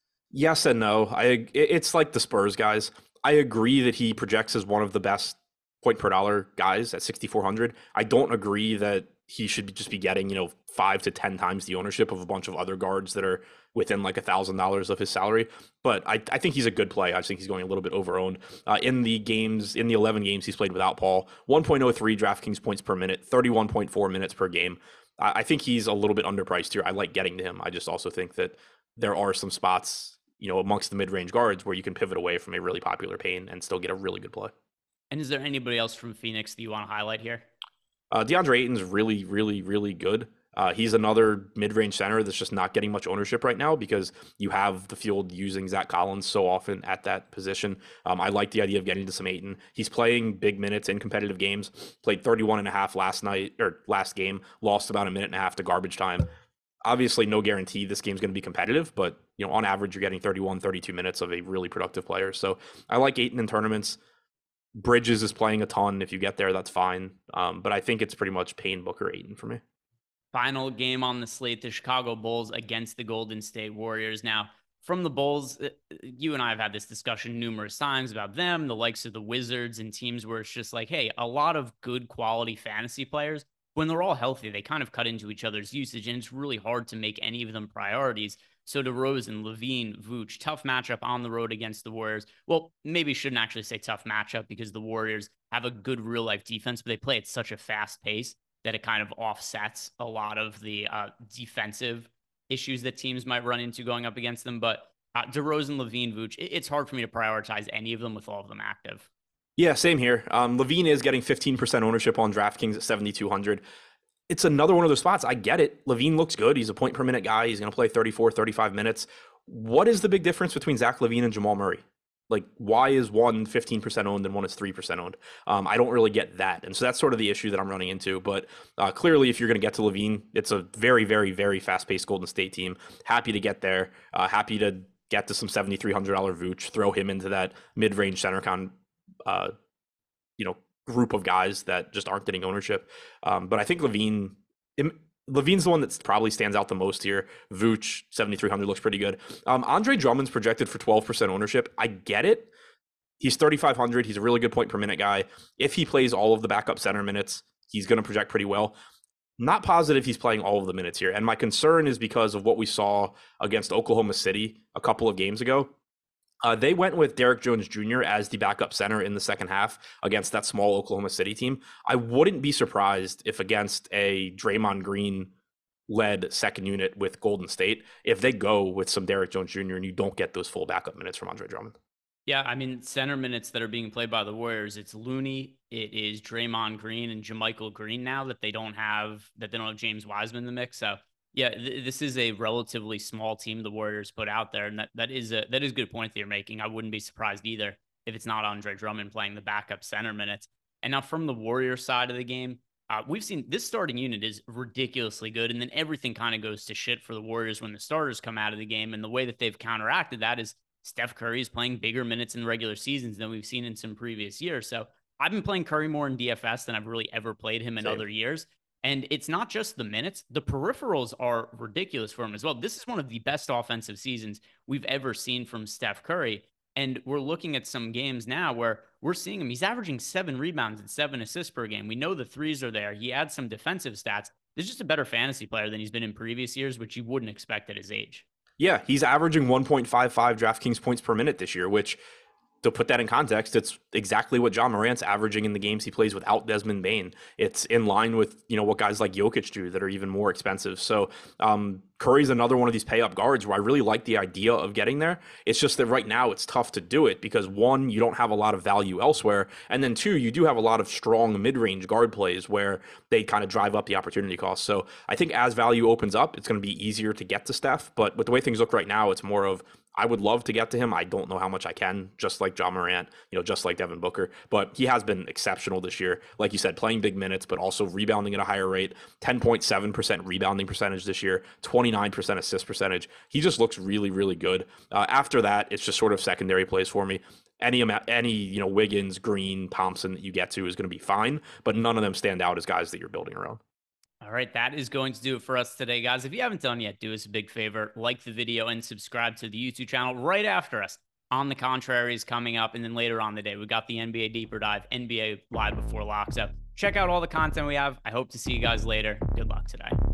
Yes and no. I it's like the Spurs guys. I agree that he projects as one of the best point per dollar guys at sixty-four hundred. I don't agree that he should just be getting, you know, five to ten times the ownership of a bunch of other guards that are within like a thousand dollars of his salary. But I, I think he's a good play. I just think he's going a little bit over owned. Uh, in the games, in the eleven games he's played without Paul, one point oh three DraftKings points per minute, thirty-one point four minutes per game. I, I think he's a little bit underpriced here. I like getting to him. I just also think that there are some spots, you know, amongst the mid-range guards where you can pivot away from a really popular Payne and still get a really good play. And is there anybody else from Phoenix that you want to highlight here? Uh, DeAndre Ayton's really, really, really good. Uh, he's another mid-range center that's just not getting much ownership right now because you have the field using Zach Collins so often at that position. Um, I like the idea of getting to some Ayton. He's playing big minutes in competitive games, played thirty-one and a half last night or last game, lost about a minute and a half to garbage time. Obviously, no guarantee this game's going to be competitive, but you know, on average, you're getting thirty-one, thirty-two minutes of a really productive player. So I like Ayton in tournaments. Bridges is playing a ton. If you get there, that's fine. Um, but I think it's pretty much Payne, Booker, Ayton for me. Final game on the slate, the Chicago Bulls against the Golden State Warriors. Now, from the Bulls, you and I have had this discussion numerous times about them, the likes of the Wizards and teams where it's just like, hey, a lot of good quality fantasy players, when they're all healthy, they kind of cut into each other's usage, and it's really hard to make any of them priorities. So DeRozan, Levine, Vooch, tough matchup on the road against the Warriors. Well, maybe shouldn't actually say tough matchup because the Warriors have a good real-life defense, but they play at such a fast pace that it kind of offsets a lot of the uh, defensive issues that teams might run into going up against them. But uh, DeRozan, Levine, Vooch, it, it's hard for me to prioritize any of them with all of them active. Yeah, same here. Um, Levine is getting fifteen percent ownership on DraftKings at seventy-two hundred. It's another one of those spots. I get it. Levine looks good. He's a point per minute guy. He's going to play thirty-four, thirty-five minutes. What is the big difference between Zach LaVine and Jamal Murray? Like, why is one fifteen percent owned and one is three percent owned? Um, I don't really get that. And so that's sort of the issue that I'm running into. But uh, clearly, if you're going to get to Levine, it's a very, very, very fast-paced Golden State team. Happy to get there. Uh, happy to get to some seventy-three hundred dollars Vooch, throw him into that mid-range center con, uh, you know, group of guys that just aren't getting ownership. Um, but I think LaVine, LaVine's the one that probably stands out the most here. Vooch, seventy-three hundred looks pretty good. Um, Andre Drummond's projected for twelve percent ownership. I get it. He's thirty-five hundred. He's a really good point per minute guy. If he plays all of the backup center minutes, he's going to project pretty well. Not positive he's playing all of the minutes here. And my concern is because of what we saw against Oklahoma City a couple of games ago. Uh, they went with Derrick Jones Junior as the backup center in the second half against that small Oklahoma City team. I wouldn't be surprised if against a Draymond Green led second unit with Golden State, if they go with some Derrick Jones Junior and you don't get those full backup minutes from Andre Drummond. Yeah, I mean, center minutes that are being played by the Warriors, it's Looney, it is Draymond Green and JaMychal Green now that they don't have, that they don't have James Wiseman in the mix. So yeah, th- this is a relatively small team the Warriors put out there. And that, that is a, that is a good point that you're making. I wouldn't be surprised either if it's not Andre Drummond playing the backup center minutes. And now from the Warriors side of the game, uh, we've seen this starting unit is ridiculously good. And then everything kind of goes to shit for the Warriors when the starters come out of the game. And the way that they've counteracted that is Steph Curry is playing bigger minutes in regular seasons than we've seen in some previous years. So I've been playing Curry more in D F S than I've really ever played him in Same. other years. And it's not just the minutes. The peripherals are ridiculous for him as well. This is one of the best offensive seasons we've ever seen from Steph Curry. And we're looking at some games now where we're seeing him. He's averaging seven rebounds and seven assists per game. We know the threes are there. He adds some defensive stats. He's just a better fantasy player than he's been in previous years, which you wouldn't expect at his age. Yeah, he's averaging one point five five DraftKings points per minute this year, which, to put that in context, it's exactly what Ja Morant's averaging in the games he plays without Desmond Bane. It's in line with, you know, what guys like Jokic do that are even more expensive. So um, Curry's another one of these pay up guards where I really like the idea of getting there. It's just that right now it's tough to do it because one, you don't have a lot of value elsewhere. And then two, you do have a lot of strong mid-range guard plays where they kind of drive up the opportunity cost. So I think as value opens up, it's going to be easier to get to Steph. But with the way things look right now, it's more of, I would love to get to him. I don't know how much I can, just like Ja Morant, you know, just like Devin Booker. But he has been exceptional this year. Like you said, playing big minutes, but also rebounding at a higher rate. ten point seven percent rebounding percentage this year, twenty-nine percent assist percentage. He just looks really, really good. Uh, after that, it's just sort of secondary plays for me. Any amount, any, you know, Wiggins, Green, Thompson that you get to is going to be fine, but none of them stand out as guys that you're building around. All right, that is going to do it for us today, guys. If you haven't done yet, do us a big favor, like the video and subscribe to the YouTube channel right after us. On the Contrary is coming up, and then later on the day, we got the N B A Deeper Dive, N B A Live Before Lock. So check out all the content we have. I hope to see you guys later. Good luck today.